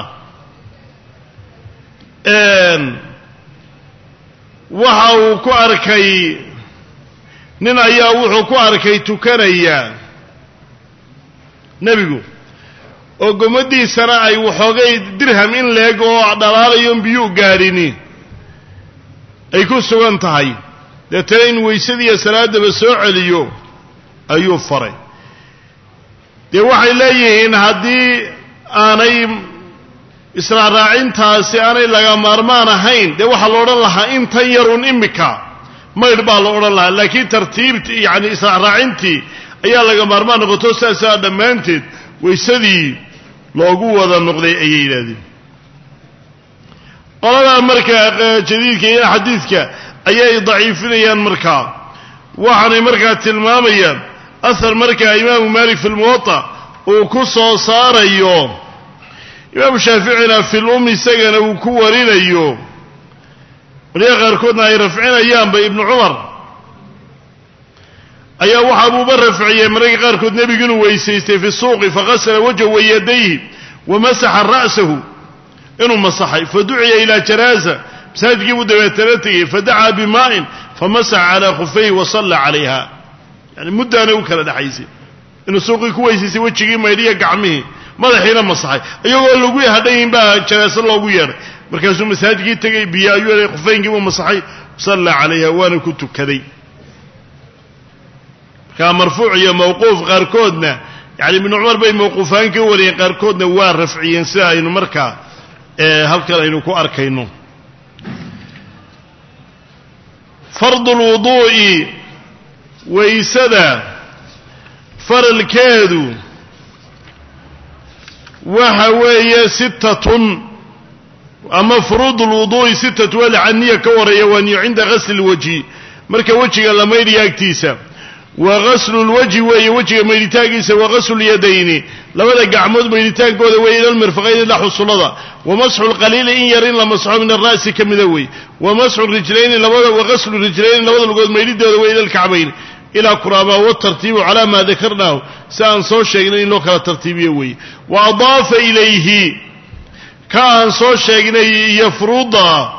waxa uu ku arkay nin ayaa wuxuu ku arkay tukanaya nebigu oo gomadiisana ay waxoogay dirham in leeg oo dhalaalayoon biyuu gaadhini ay ku sugan tahay deetana in weysadii iyo salaadaba soo celiyo ayuu faray dee waxay leeyihiin haddii aanay israacraacintaasi aanay laga maarmaan ahayn dee waxaa la odhan lahaa intan yarun imika maydh baa la odhan lahaa laakiin tartiibtii yacni israacraacintii ayaa laga maarmaan noqoto saasaa dhammaanteed waysadii loogu wada noqday ayay yidhahdeen qoladaa markaa jadiidka iyo xadiidka ayay daciifinayaan markaa waxaanay markaa tilmaamayaan ahar markaa imaamu maalik fi lmuwaطa uu ku soo saarayo imaamu shaaficina fi lum isagana uu ku warinayo waliya qaarkoodna ay rafcinayaanba ibnu cumar ayaa waxa buuba rafciyey mararka qaarkood nebigu inuu weysaystay fi suuqi faqasala wajhahu wa yadayhi wamasaxa ra'sahu inuu masaxay faduciya ilaa janaaza masaajidkii buu dabeetana tegey fadacaa bimaa'in famasaxa calaa khufayhi wasalla calayha yani muddaana u kala dhexaysay inuu suuqii ku weysaystay wejigii maydhiya gacmihii madaxiina masaxay iyagoo lagu hadhayin baa janaaso loogu yeedhay markaasuu masaajidkii tegey biyo ayuu helay khufaynkii buu masaxay wasalla calayha waana ku tukaday markaa marfuuc iyo mawquuf qaarkoodna yani ibnu cumar bay mawquufaan ka wariyeen qaarkoodna waa rafciyeen sida aynu markaa halkan aynu ku arkayno fardu lwuduu'i waysada faralkeedu waxa weeye sittatun أما فروض الوضوء ستة ولا عنية كورية وأن عند غسل الوجه مركا وجه لما يرياكتيسا وغسل الوجه وهي وجه ميريتاغيسا وغسل اليدين لبدا قعمود ميريتاغودا وإلى المرفقين لا حصلدا ومسح القليل إن يرين لمسحه من الرأس كمدوي ومسح الرجلين لبدا وغسل الرجلين لبدا لقود ميريتاغودا وإلى الكعبين إلى قرابة والترتيب على ما ذكرناه سأنصو الشيخين لو كان ترتيبي وأضاف إليه كان صو الشيخين يفرض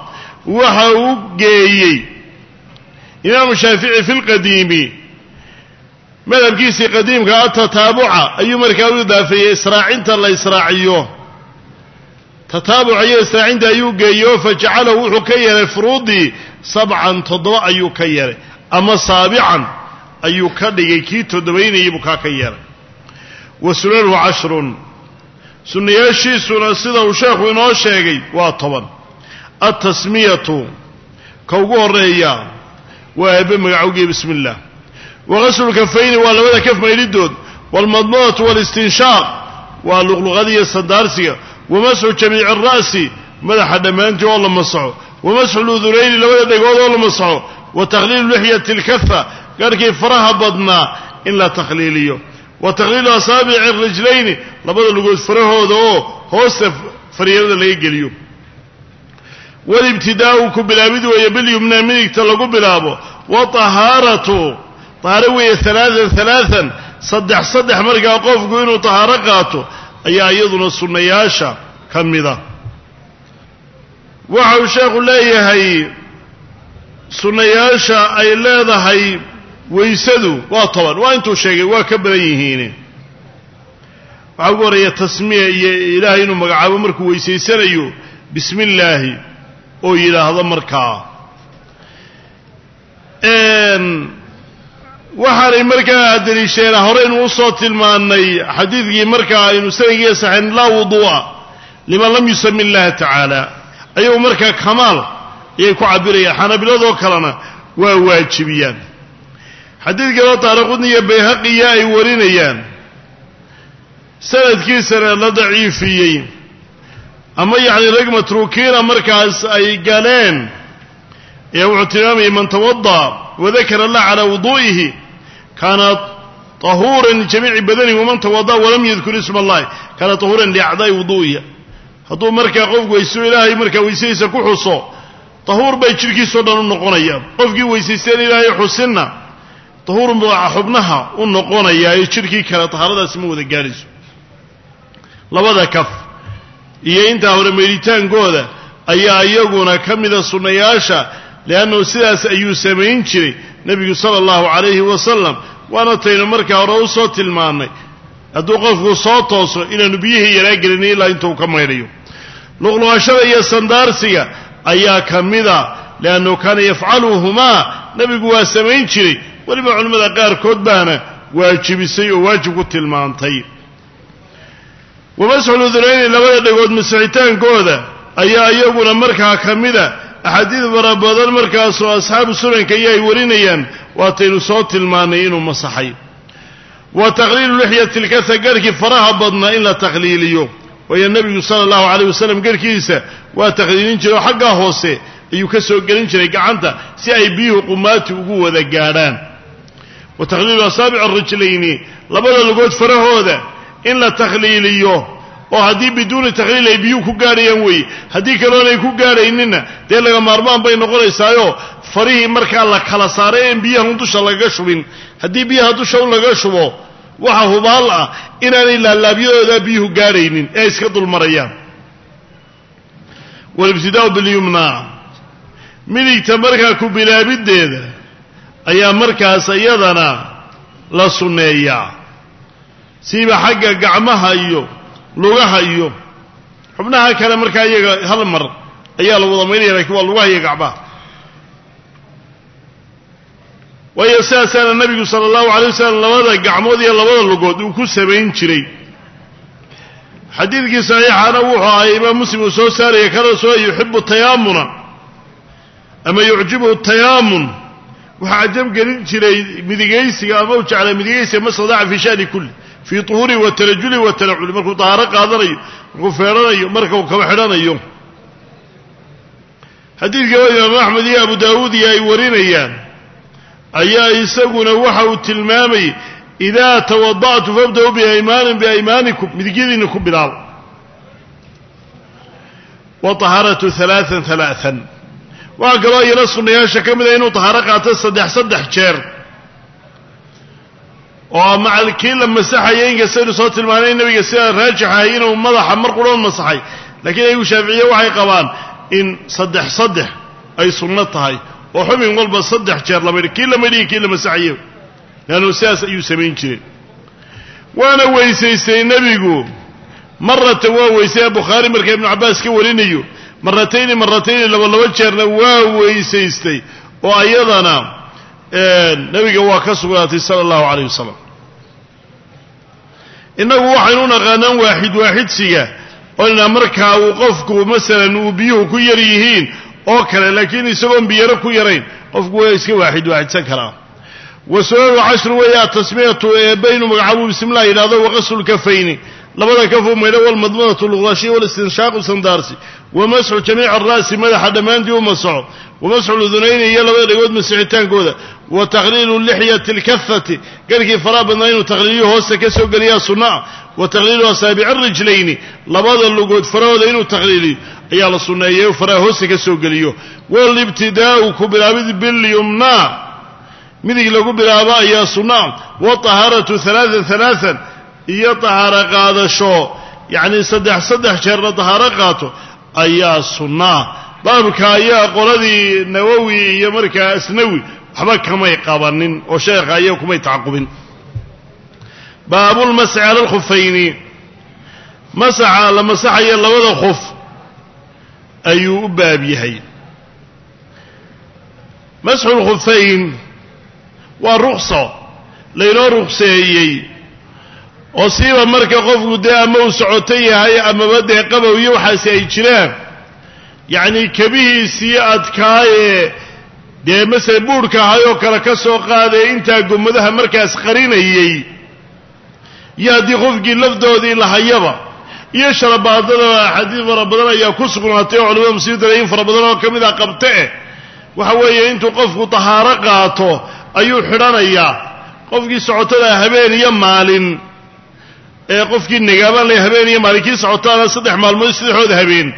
وحوقي إمام الشافعي في القديم ماذا بكيسي قديم كأتا تتابع أي مركاوي دافع إسراعين تلا إسراعيوه تتابع أي إسراعين دا يوقيوه فجعله حكير فروضي سبعا تضوء أيو كير أما سابعا أيو كدي كي تدوين يبكا كير وسننه عشر سنياشي سنة سيدة وشيخ ونوشيغي واطبا التسمية كوغو الرئيان وابن مقعوقي بسم الله وغسل الكفين واللبدا كف ما يردود والمضمضة والاستنشاق واللغلغدية الصدارسية ومسح جميع الرأس مدح دمانتي والله مسحه ومسح الأذنين لبدا دقود والله مسحه وتغليل لحية الكفة قال كيف فرها بضنا إلا تخليليه وتغليل أصابع الرجلين لبدا لقود فرها دو هوست فريادة ليقليه والابتداء كبلابد ويبلي يمنى منك تلقوا بلابه وطهارته طهاروية ثلاثا ثلاثا صدح صدح مرقا قوف قوينه طهارقاته أي أيضنا السنياشا كمذا وحو شيخ الله هي سنياشا أي لاذا هي ويسدوا واطبا وانتو شيخي وكبريهين وعقور يتسمية إلهي إنه مقعب مركو ويسيسانيو بسم الله oo yiraahdo markaa een waxaan markaa dariisheena hore inuu soo tilmaanay xadiidkii markaa aynu sanadkii saxin la wudu'a liman lam yusmi Allah ta'ala ayuu markaa kamaal ay ku cabiraya xanabiladoo kalena waa waajibiyaan xadiidka taariikhda iyo bayhaqi ay warinayaan sanadkiisana la daciifiyay أما يعني رقم متروكين مركز أي قالين يوم اعتمامي من توضى وذكر الله على وضوئه كان طهورا لجميع بدنه ومن توضى ولم يذكر اسم الله كان طهورا لأعضاء وضوئه هذا مركز قفق ويسو إلهي مركز ويسيس كحصو طهور بيشركي صدر النقونية قفق ويسيسين إلهي حسنا طهور بحبنها النقونية يشركي كان طهارة اسمه ذا قارس لبدا كف iyo inta hore meeritaankooda ayaa iyaguna kamida sunnayaasha leeyahay sidaas ayuu sameeyay jiray nabiga sallallahu alayhi wa sallam waana tayna markaa hore u soo tilmaanay hadduu qofku soo tooso inuu biyihii yaraa gelinay ilaa intuu ka meeriyo luqluqashada iyo sandaarsiga ayaa kamida leeyahay kana yafcaluhuma nabigu waa sameeyay jiray waliba culimada qaar kood baana waajibisay oo waajib ku tilmaantay ومسح الأذنين لبدا دغود مسحيتان كودا ايا ايغونا markaa kamida ahadiid barabadan markaas oo asxaab sunanka ay warinayaan waataynu soo tilmaanay inuu masaxay wa taqliil lihiyati al-katha garki faraha badna ila taqliiliyo waya nabi sallallahu alayhi wasallam garkiisa waa taqliilin jiray xagga hoose ayuu ka soo galin jiray gacanta si ay biyuhu qumaati ugu wada gaadhaan wa taqliil asabi' ar-rijlayn labada lugood farahooda in la taqliiliyo oo hadii biduun taqliil ay biyo ku gaarayaan way hadii kale ay ku gaaraynina de laga maarmaan bay noqonaysaayo farihi marka la kala saaray in biyaha dusha laga shubin hadii biyaha dusha laga shubo waxa hubaal ah inaan ila laabiyooda biyo gaaraynin ee iska dul marayaan wal ibtidaa bil yumna midigta marka ku bilaabideeda ayaa markaas iyadana la sunneeyaa siiba xagga gacmaha iyo lugaha iyo xubnaha kale marka iyaga hal mar ayaa la wada meelay laakiin waa lugaha iyo gacmaha way saasana nabiga sallallahu alayhi wasallam labada gacmood iyo labada lugood uu ku sameyn jiray xadiidkii saxiixana wuxuu ahaa imaam muslim soo saaray kala soo yuhibbu tayammuna ama yu'jibu tayammun waxa ajab galin jiray midigaysiga ama uu jeclaa midigaysiga masada fi shani kulli في طهور وترجل وتنعل مركو طهارة قادريو مركو فيرانيو مركو كما حرانيو xadiidka imaam axmed iyo abu daawuud iyo ay warinayaan ayaa isaguna waxa uu tilmaamay idaa tawada'tu fabda'uu biaymaanin biaymaanikum midigyadiina ku bilaabo wa tahaaratu halaaan halaaan waxaa kaloo iyana sunnayaasha ka mida inuu tahaaro qaato saddex saddex jeer oo macal kii la masaxaya inkastaynu soo tilmaanay nabiga sidaa raajix ahay inuu madaxa mar qudhoon masaxay laakiin ayagu shaaficiye waxay qabaan in saddex saddex ay sunno tahay oo xubin walba saddex jeer la maydhi kii la maydhiyo kii la masaxayo leannu sidaas ayuu samayn jiray waana weysaystay nebigu maratan waa weysaya bukhaari marka ibnu cabbaas ka warinayo maratayni maratayni laba laba jeerna waa weysaystay oo ayadana nabiga waa ka sugnaatay sala allahu calayh wasalam innagu waxaynu naqaanaan waaxid waaxidsiga oona markaa uu qofku masalan uu biyuhu ku yar yihiin oo kale laakiin isagoon biyaro ku yarayn qofku waa iska waaxid waaxidsan karaa wa sunanu cashru weeye atasmiyatu ee baynu magacaabuu bismillah yidhahdo waqaslu lkafayni labada kafu maydho walmadmadatu luqdaashiya walistinshaaqu sandaarsi wamasxu jamiica ara'si madaxa dhammaantii u masaxo wamasxu ludunayni iyo labada dhegood masixitaankooda wa taqliilu lixyati alkafati garhkii faraha badnaa inuu taqliiliyo hoosta ka soo geliyaa sunna ah wa taqliilu asaabici arijlayni labada lugood farahooda inuu taqliiliyo ayaa la sunneeyay faraha hoosta ka soo geliyo walibtidaa'u ku bilaabid bilyumnaa midig lagu bilaabo ayaa sunna ah watahaaratu halaaan halaaan iyo tahaaro qaadasho yacni saddex saddex jeerna tahaaro qaato ayaa sunnaa baabka ayaa qoladii nawowi iyo markaa asnawi waxba kamay qabanin oo sheekha ayaa kumay tacaqubin baabulmasxi cala alkhufayni masaxa la masaxaya labada khuf ayuu u baab yahay masxu lkhufayn waa ruqso laynoo ruqseeyey oo siiba marka qofku dee ama uu socoto yahay amaba dee qabow iyo waxaasi ay jiraan yacni kabihiisii adkaaye dee masele buurhka ahay oo kale ka soo qaadee intaa gomadaha markaas qarinayey iyo haddii qofkii lafdoodii lahayaba iyo sharabaadada axaadiis fara badan ayaa ku sugnaatay oo culimada muslimiinta in fara badan oo ka mid ah qabte eh waxa weeye intuu qofku tahaaro qaato ayuu xidhanayaa qofkii socotada habeen iyo maalin ee qofkii nagaabaan leh habeen iyo maalinkii socotaana saddex maalmood saddexooda habeen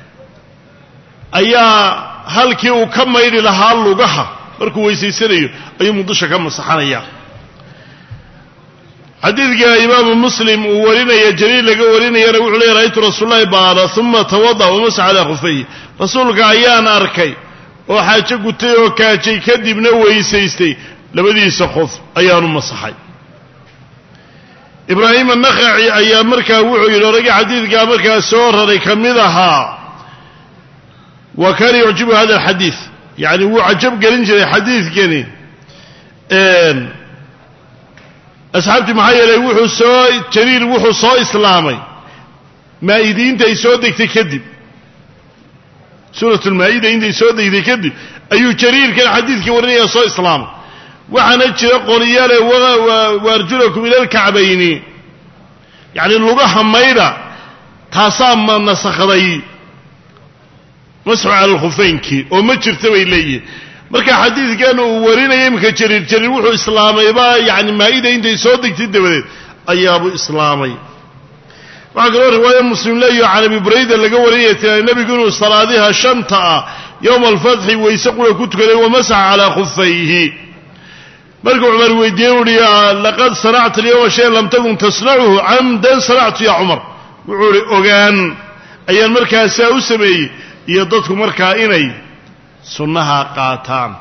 ayaa halkii uu ka maydhi lahaa lugaha markuu weysaysanayo ayuu mudusha ka masaxanaya xadiidka imaamu muslim uu warinaya jaliil laga warinayana wuxuu leeyahy ra'aytu rasuulallahi baala uma tawada'a wamasaxa calaa khufayhi rasuulka ayaan arkay oo xaajo gutay oo kaajay kadibna weysaystay labadiisa qof ayaanu masaxay ibraahim annakhaci ayaa markaa wuxuu yidhi oragii xadiidkaa markaa soo raray ka mid ahaa wa kaana yucjibu hada alxadiid yacni wuu cajab gelin jiray xadiidkani asxaabtii maxaa yeelay wuxuu soo jaliil wuxuu soo islaamay maa'idiinta ay soo degtay kadib suuratulmaa'ida intay soo degtay kadib ayuu jaliilkan xadiidkii warinaya soo islaamay waxaana jira qoliyale waarjulakum ila alkacbayni yacni lugaha maydha taasaa ma nasakhday masxu cala alkhufaynkii oo ma jirta bay leeyihin marka xadiidkan uu warinaya iminka jariir jariir wuxuu islaamayba yacni maa'ida intay soo degtay dabadeed ayaabuu islaamay waxaa kaloo riwaaya muslim leeyaho can abi burayda laga warinaya tira nebigu inuu salaadiha shanta ah yowma alfatxi wayse qura ku tukaday wamasaxa calaa khufayhi markuu cumar weydiiyey uhi laqad sanacta alyawma shayan lam takun tasnacuhu camdan sanactu ya cumar wuxuu ihi ogaan ayaan markaasaa u sameeyey iyo dadku markaa inay sunnaha qaataan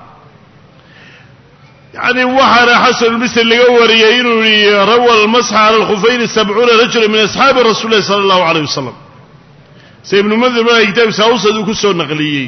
yacni waxaana xasanulbisri laga wariyey inuu yihi rawa almasxa cala alkhufayni sabcuuna rajula min asxaabi rasuuli lahi sala allahu alayh wasalam se ibnu mundir markaa kitaabkiisa awsad uu ku soo naqliyey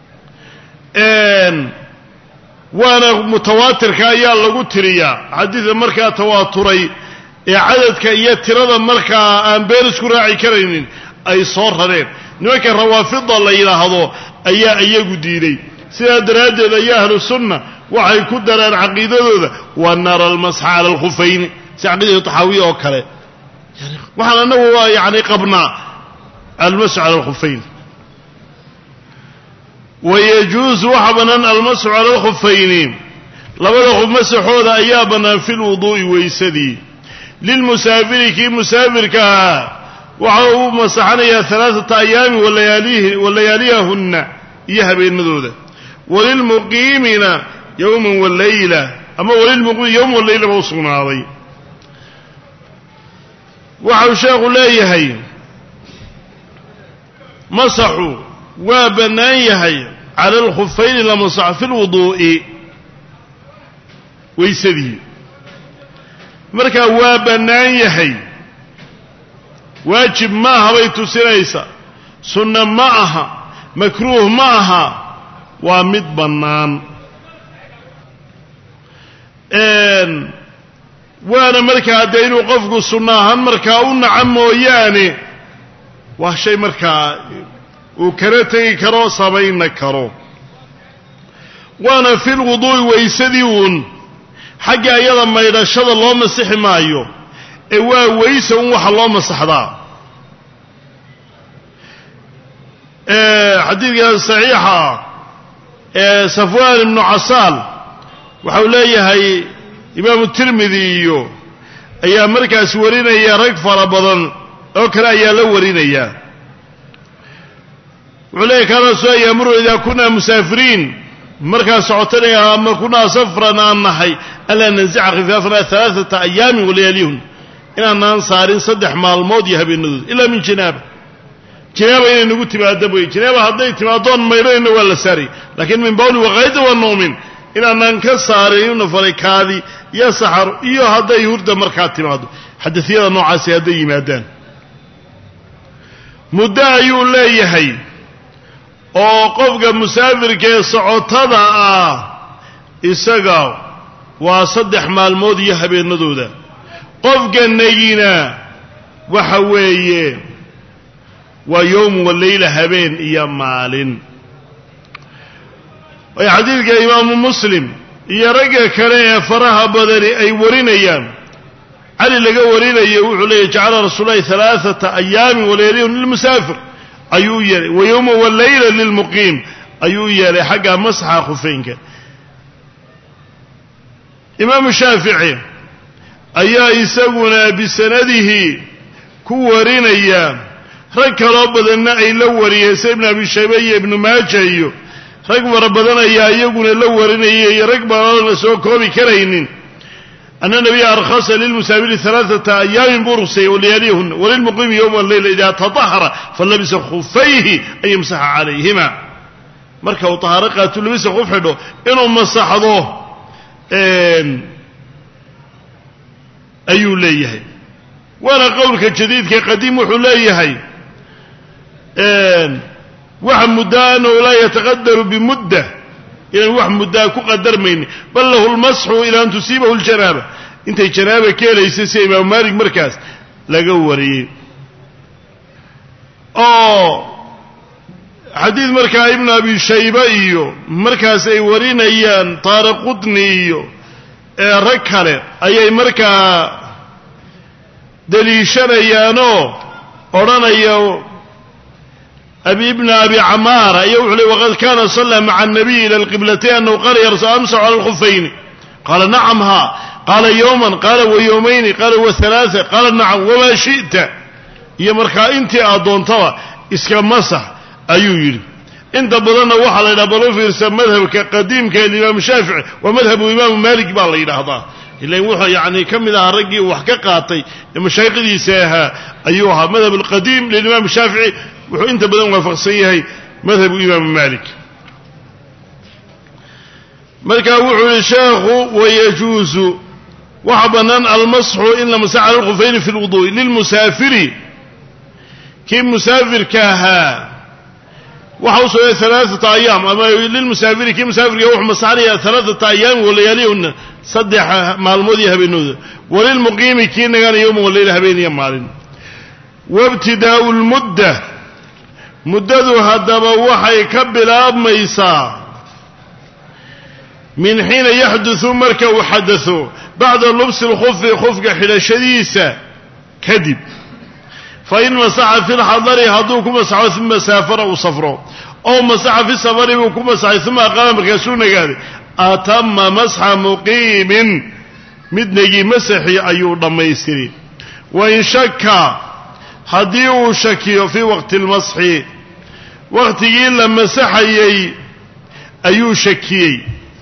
waana mutawaatirka ayaa lagu tiriyaa xadiidka markaa tawaaturay ee cadadka iyo tirada markaa aan been isku raaci karaynin ay soo rareen nimanka rawaafida la yidhaahdo ayaa iyagu diiday sidaa daraaddeed ayaa ahlu sunna waxay ku daraan caqiidadooda wa nara almasxa cala alkhufayni si caqiidada taxaawiya oo kale waxaan anagu waa yani qabnaa almasxu cala alkhufayn ويجوز وحبنا المسح على الخفين لبدا خف مسحودا أيا بنان في الوضوء ويسدي للمسافر كي مسافر كا وعو مسحنا ثلاثة أيام واللياليه واللياليهن يهبين مذودة وللمقيمين يوم والليلة أما وللمقيم يوم والليلة موصونا علي وعو شاق لا يهي مسحوا وبنان يهي على الخفين لمسح في الوضوء ويسدي مركا وبنان يهي واجب معها ويتسريسا سنة معها مكروه معها ومد بنان ان وانا مركا دين وقفق السنة مركا ونعم وياني وهالشي مركا وكرتي كرو صبين كرو وانا في الوضوء ويسديون حقا ايضا ما يرشد الله مسيح مايو ايوا ويسا وحا الله مسحدا اه حديث صحيحة اه صفوان بن عسال وحوليه هاي امام الترمذي ايا مركز ورينا يا رق فربضن اوكرا يا لو ورينا يا وعليه كان سوى يمر اذا كنا مسافرين مركز سعوتنا اما كنا سفرنا نحي الا ننزع خفافنا ثلاثة ايام ولياليهن إننا نصارين صدح مع الموت يهبين نذوذ إلا من جنابه جنابه إنه قلت بأدبه جنابه هذا تماطون ميرين ولا ساري لكن من بول وغيد والنوم إننا نكسارين ونفرك هذه يا سحر إيو هذا يورد مركات تماطو حدثي هذا نوع سيادي مادان مدى يقول لا يهي oo qofka musaafirka ee socotada ah isaga waa saddex maalmood iyo habeenadooda qofka nagina waxa weeye waa yawm walayla habeen iyo maalin ay xadiidka imaam muslim iyo ragga kale ee faraha badani ay warinayaan ali laga warinayo wuxuu leeyahay jacala rasuulullaahi thalathata ayaamin wa laylayn lil musaafir ayuu yeelay wa yawma wa layla lil muqiim ayuu yeelay xagga masxa khufeenka imaam shaafici ayaa isaguna bisanadihi ku warinaya rag kale badanna ay la wariyeen ibn abi shayba iyo ibn maajah iyo rag war badan ayaa iyaguna la warinayay rag badan la soo koobi karaynin anna nabiy arkhasa lil musafir thalathata ayyam bursi wa layalihun wa lil muqim yawm wal layla idha tatahhara falabisa khuffayhi ay yamsaha alayhima marka uu taharaqatu labisa khufxido inuu masaxdo een ayuu leeyahay waana qowlka jadiidka qadiim wuxuu leeyahay een wax mudaan oo la yataqaddaru bi mudda in wax muddaa ku qadarmayni bal lahu almashu ila an tusibahu aljanaba intay janaba keenaysa si imaam maalik markaas laga wariyay oo xadiid markaa ibn abi shayba iyo markaas ay warinayaan taariqutni iyo rag kale ayay markaa daliishanayaanoo odhanayo أبي ابن أبي عمارة يوحلي وقد كان صلى مع النبي إلى القبلتين أنه قال يرسل أمسح على الخفين قال نعمها قال يوما قال ويومين قال وثلاثة قال نعم وما شئت يا مركا انت أدون طوى اسكا مسح أيويل انت بدنا وحل إلى بلو في رسم مذهب كقديم كالإمام الشافعي ومذهب الإمام مالك بالله إلى هذا إلا يوحى يعني كم إذا رقي وحكا قاطي المشايخ دي ساها أيها مذهب القديم للإمام الشافعي وانت بدون وفقسيه مذهب الإمام مالك مركا وحو الشيخ ويجوز وحبنا المسح إلا مسح على الخفين في الوضوء للمسافر كم مسافر كاها وحوصل ثلاثة أيام أما للمسافر كم مسافر يوح مسح عليها ثلاثة أيام ولياليهن صدح مع الموديها بالنوذة وللمقيم كين كان يوم والليلة بين يمالين وابتداء المدة مدده هدبا وحي كبلا ميسا من حين يحدث مركا وحدثوا بعد اللبس الخف خفق حلا شديسة كذب فإن مسح في الحضر هدوكم مسحوا ثم سافروا وصفروا oo masaxa fi safari buu ku masaxay uma aqaama markaasuu nagaaday atama masxa muqiimin mid nagi masaxi ayuu dhammaystiray wain shaka haddii uu shakiyo fii waqti lmasxi waqtigii la masaxayey ayuu shakiyey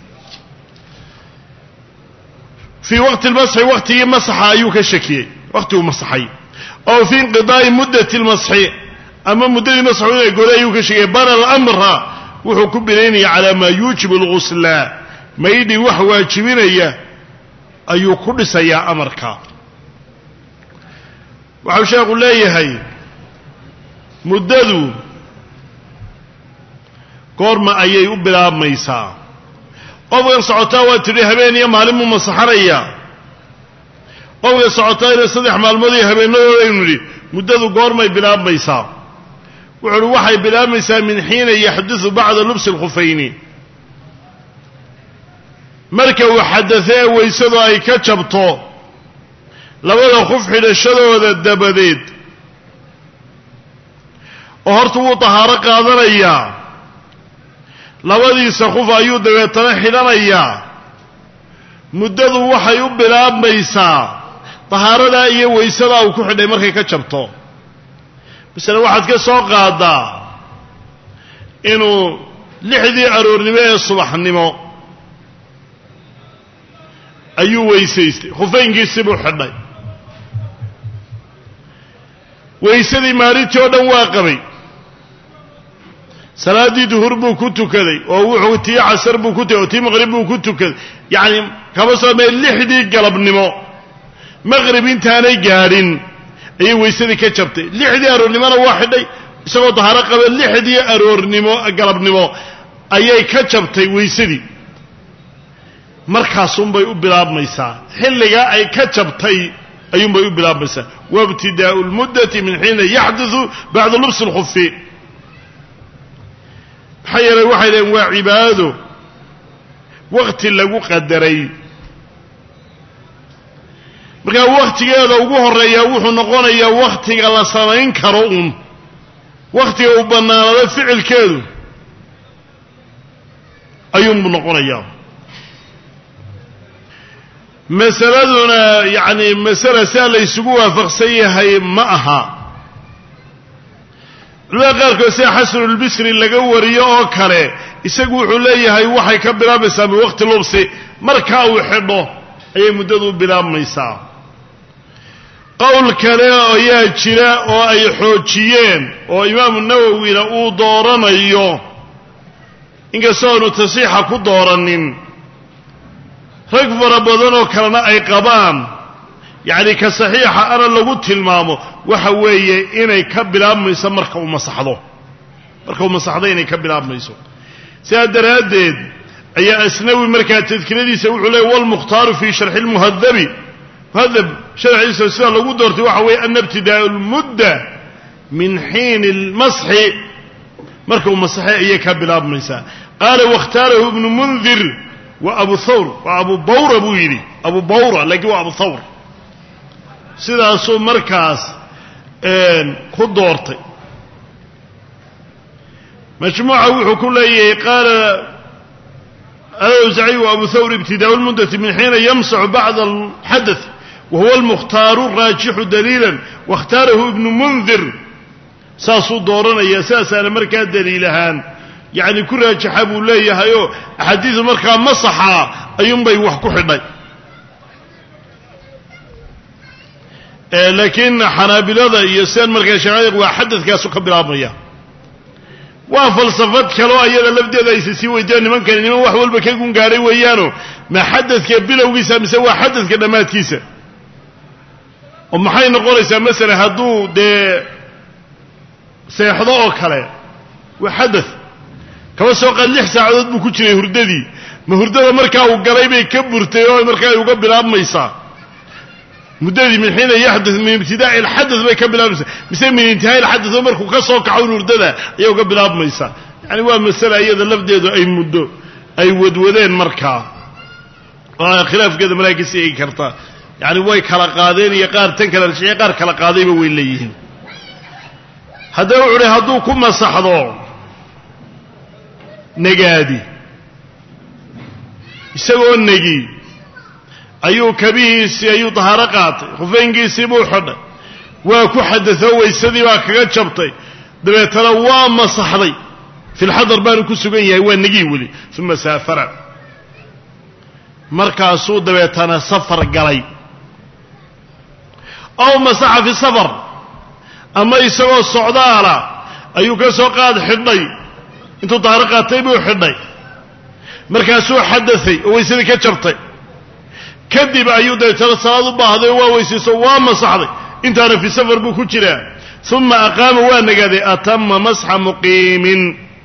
fii waqti lmasxi waqtigii masaxa ayuu ka shakiyey waqtiguu masaxay oo fii inqidaa'i muddati lmasxi ama muddadii masxu inay goday ayuu ka shakiyey bana alamra wuxuu ku binaynaya calaa maa yuujibu algusla maydhi wax waajibinaya ayuu ku dhisayaa amarka waxau sheekhu leeyahay muddadu goorma ayay u bilaabmaysaa qofkan socotaa waa tidhi habeen iyo maalin buu masaxanayaa qofka socotaa ina saddex maalmood iyo habeenadooda aynu nidhi muddadu goormay bilaabmaysaa wuxu uhi waxay bilaabmaysaa min xiina yaxdudu bacda lubsi alkhufayni marka uu xadafee weysadu ay ka jabto labada khuf xidhashadooda dabadeed oo horta wuu tahaaro qaadanayaa labadiisa khuf ayuu dabeetana xidhanayaa muddadu waxay u bilaabmaysaa tahaaradaa iyo weysadaa uu ku xidhay markay ka jabto masale waxaad ka soo qaadaa inuu lixdii aroornimo ee subaxnimo ayuu weysaystay khufeynkiisii buu xidhay weysadii maalintii oo dhan waa qabay salaaddii duhur buu ku tukaday oo wuxuu tii casar buu ku tukay oo tii maqrib buu ku tukaday yacni kama soo mee lixdii galabnimo maqrib intaanay gaadhin ayay weysadii ka jabtay lixdii aroornimona waa xidhay isagoo dahaaro qaba lixdii aroornimo galabnimo ayay ka jabtay weysadii markaasunbay u bilaabmaysaa xilligaa ay ka jabtay ayuunbay u bilaabmaysaa waibtidaa'u lmuddati min xiina yaxdudu bacda lubsi lkhufi maxaa yeelay waxay dhaheen waa cibaado waqti lagu qadaray markaa wakhtigeeda ugu horreeyaa wuxuu noqonayaa wakhtiga la samayn karo uun wakhtiga uu bannaanado ficilkeedu ayuunbuu noqonayaa masaladuna yacni masala siaa la ysugu waafaqsan yahay ma aha culamada qaarkood sida xasanulbisri laga wariyo oo kale isagu wuxuu leeyahay waxay ka bilaabmaysaa min waqti lubsi markaa uu xidho ayay muddadu u bilaabmaysaa qowl kale ayaa jira oo ay xoojiyeen oo imaamu nawowina uu dooranayo inkastoo aanu tasiixa ku dooranin rag fara badan oo kalena ay qabaan yacni ka saxiixa ana lagu tilmaamo waxa weeye inay ka bilaabmayso marka uu masaxdo marka uu masaxdo inay ka bilaabmayso sidaa daraaddeed ayaa asnawi markaa tadkiradiisa wuxuu leeyay walmukhtaaru fii sharxi lmuhadabi muhadab sharxiisa sida lagu doortay waxa weeye ana ibtidaa'u lmudda min xiini lmasxi marka uu masaxay ayay ka bilaabmaysaa qaala wakhtaarahu ibnu mundir wa abu thawr waa abu bawra buu yidhi abu bawra laakiin waa abu thawr sidaasuu markaas ku doortay majmuuca wuxuu ku leeyahay qaala alawsaciy wa abu thawr ibtidaa'u lmuddati min xiina yamsaxu bacda alxadath wa huwa almukhtaaru raajixu daliilan waاkhtaarahu ibnu mundir saasuu dooranaya sidaasaana markaa daliil ahaan yacni ku raajixa buu leeyahayoo axaadiidu markaa masaxa ayuunbay wax ku xidhay laakiin xanaabilada iyo sidan markaa shaacir waa xadadkaasu ka bilaabmaya waa falsafad kaloo ayada lafdeeda aysa sii weydiyaan nimankani niman wax walba ka gungaaray weeyaano ma xadadka bilowgiisa mise waa xadadka dhammaadkiisa oo maxay noqonaysaa masala hadduu dee seexdo oo kale waa xadath kaba soo qaad lix saacadood buu ku jiray hurdadii ma hurdada markaa uu galay bay ka burtay oo markaa ay uga bilaabmaysaa muddadii min xiina yaxdud min ibtidaa'i alxadath bay ka bilaabmaysaa mise min intihaa'i alxadath oo markuu ka soo kaco hurdada ayay uga bilaabmaysaa yacani waa masala iyada lafdeedu ay muddo ay wadwadeen markaa oo khilaafkeeda malaa ka sii egi kartaa yacani way kala qaadeen iyo qaar tan kala rashiciye qaar kala qaadayba way leeyihiin haddaba wuxu uhi hadduu ku masaxdo nagaadi isagoo negi ayuu kabihiisii ayuu tahaaro qaatay khufeynkiisii buu xidhay waa ku xadao waysadii baa kaga jabtay dabeetana waa masaxday fi lxadar baanu ku sugan yahay waa negii weli uma saafara markaasuu dabeetana safar galay aw masaxa fi safar ama isagoo socdaala ayuu ka soo qaad xidhay intuu tahaaro qaatay buu xidhay markaasuu xadaay oo waysadii ka jabtay kadib ayuu dabeetana salaad u baahday oo waa weysayso waa masaxday intaana fi safar buu ku jiraa uma aqaama waa nagaaday atama masxa muqiimin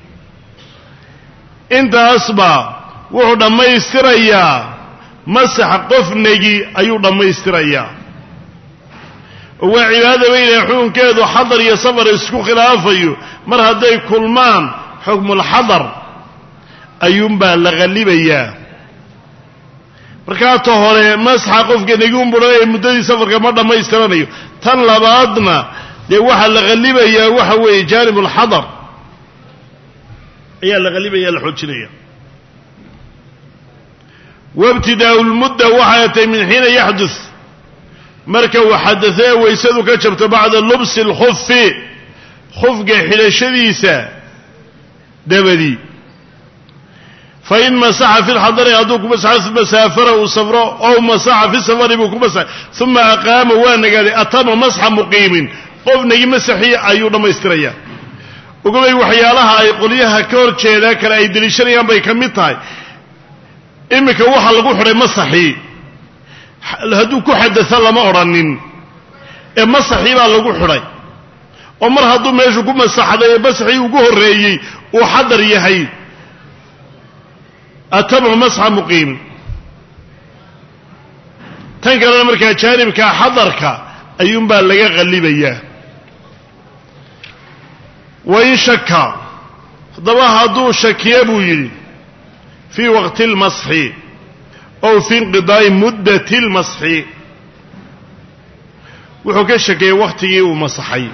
intaasba wuxuu dhammaystirayaa masaxa qof negi ayuu dhammaystirayaa oo waa cibaadada bay ilahay xukunkeedu xadar iyo safar isku khilaafayo mar hadday kulmaan xukmulxadar ayuunbaa la qallibayaa markaa ta hore masxa qofka negiun budhanaya muddadii safarka ma dhammaystiranayo tan labaadna dee waxaa la qallibayaa waxa weeye jaanib alxadar ayaa la qallibaya la xoojinaya wabtidaa'u lmudda waxay tahay min xiina yaxdus marka uu xadathee waysadu ka jabto bacda lubsi alkhufi khufga xidhashadiisa dabadii fain masaxa fi lxadari hadduu ku masaxo uma saafara uu safro ow masaxa fi safari buu ku masaxay uma aqaama waa nagaaday atama masxa muqiimin qof negi masaxii ayuu dhammaystiraya ogobay waxyaalaha ay qolyaha ka hor jeedaa kale ay deliishanayaan bay ka mid tahay iminka waxa lagu xidhay masaxii hadduu ku xadasa lama odhanin ee masaxii baa lagu xidhay oo mar hadduu meeshu ku masaxday ee masaxii ugu horreeyey uu xadar yahay atama masxa muqiimin tan kalena markaa jaanibka xadarka ayuunbaa laga qallibayaa wain shaka haddaba hadduu shakiya buu yidhi fii waqti اlmasxi ow fi inqidaa'i muddati اlmasxi wuxuu ka shakiyey wakhtigii uu masaxay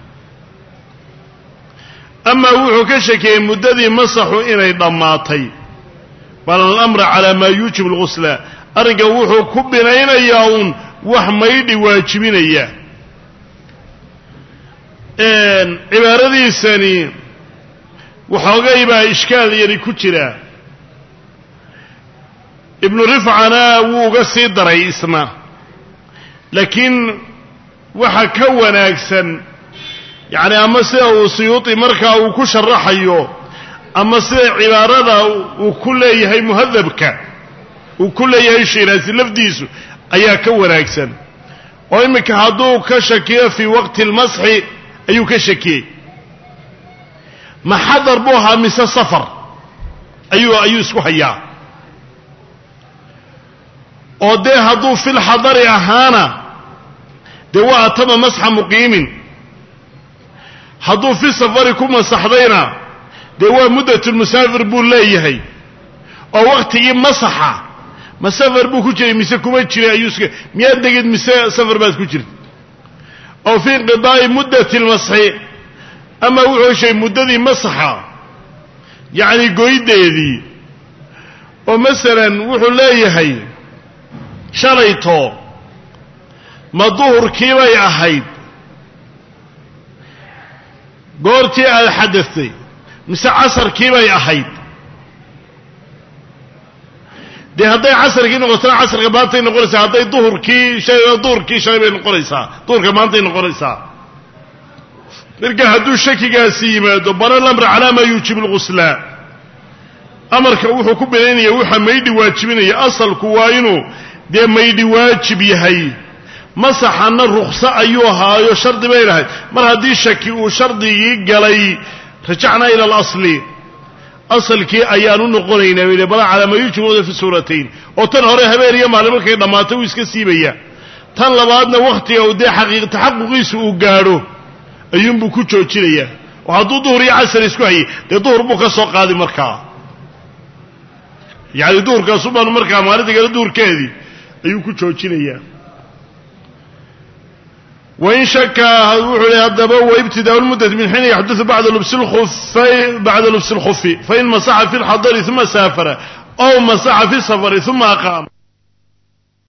amaa wuxuu ka shakiyey muddadii masaxu inay dhammaatay bal alamra calaa maa yuujib اlghusla arrinkan wuxuu ku binaynayaa uun wax maydhi waajibinaya cibaaradiisani waxoogay baa ishkaal yari ku jira ibnu rifcana wuu uga sii daray isna laakiin waxa ka wanaagsan yacni ama sida uu suyuuti markaa uu ku sharaxayo ama sida cibaarada uu ku leeyahay muhadabka uu ku leeyahay shiraasi lafdiisu ayaa ka wanaagsan oo iminka hadduu ka shakiyo fii waqti اlmasxi ayuu ka shakiyey ma xadar buu ahaa mise safar ayuu ayuu isku hayaa oo dee hadduu fil xadari ahaana dee waa atama masxa muqiimin hadduu fi safari ku masaxdayna dee waa muddatulmusaafir buu leeyahay oo wakhtigii masaxa ma safar buu ku jiray mise kuma jiray ayuu iska miyaad degid mise safar baad ku jirta oo fii inqidaa'i muddati lmasxi ama wuxuu sheegay muddadii masaxa yacni goydeedii oo masalan wuxuu leeyahay shalayto ma duhurkii bay ahayd goortii aad xadaftay mise casarkii bay ahayd dee hadday casarkii noqotona casarka maantay noqonaysaa hadday duhurkii shalay duhurkii shalay bay noqonaysaa duhurka maantay noqonaysaa marka hadduu shakigaasi yimaado bana lamra calaa maa yuujibu lghusla amarka wuxuu ku binaynaya waxa maydhi waajibinaya asalku waa inuu dee maydhi waajib yahay masaxanna rukso ayuu ahaayo shardi bay lahayd mar haddii shaki uu shardigii galay rajacnaa ila alasli asalkii ayaan u noqonaynaa wyle bala calaa maa yuujibu fi suuratayn oo tan hore habeen iyo maalin markay dhammaatay wuu iska siibaya tan labaadna wakhtiga uu dee xaqiiq taxaquqiisu uu gaadho ayuunbuu ku joojinayaa oo hadduu duhur iyo casar isku hayay dee duhur buu ka soo qaadi markaa yacni duhurkaasu baanu markaa maalinta kale duhurkeedii ayuu ku joojinayaa وإن شك هذا وابتداء المدة من حين يحدث بعد لبس الخف بعد لبس الخف فإن مسح في الحضر ثم سافر أو مسح في السفر ثم أقام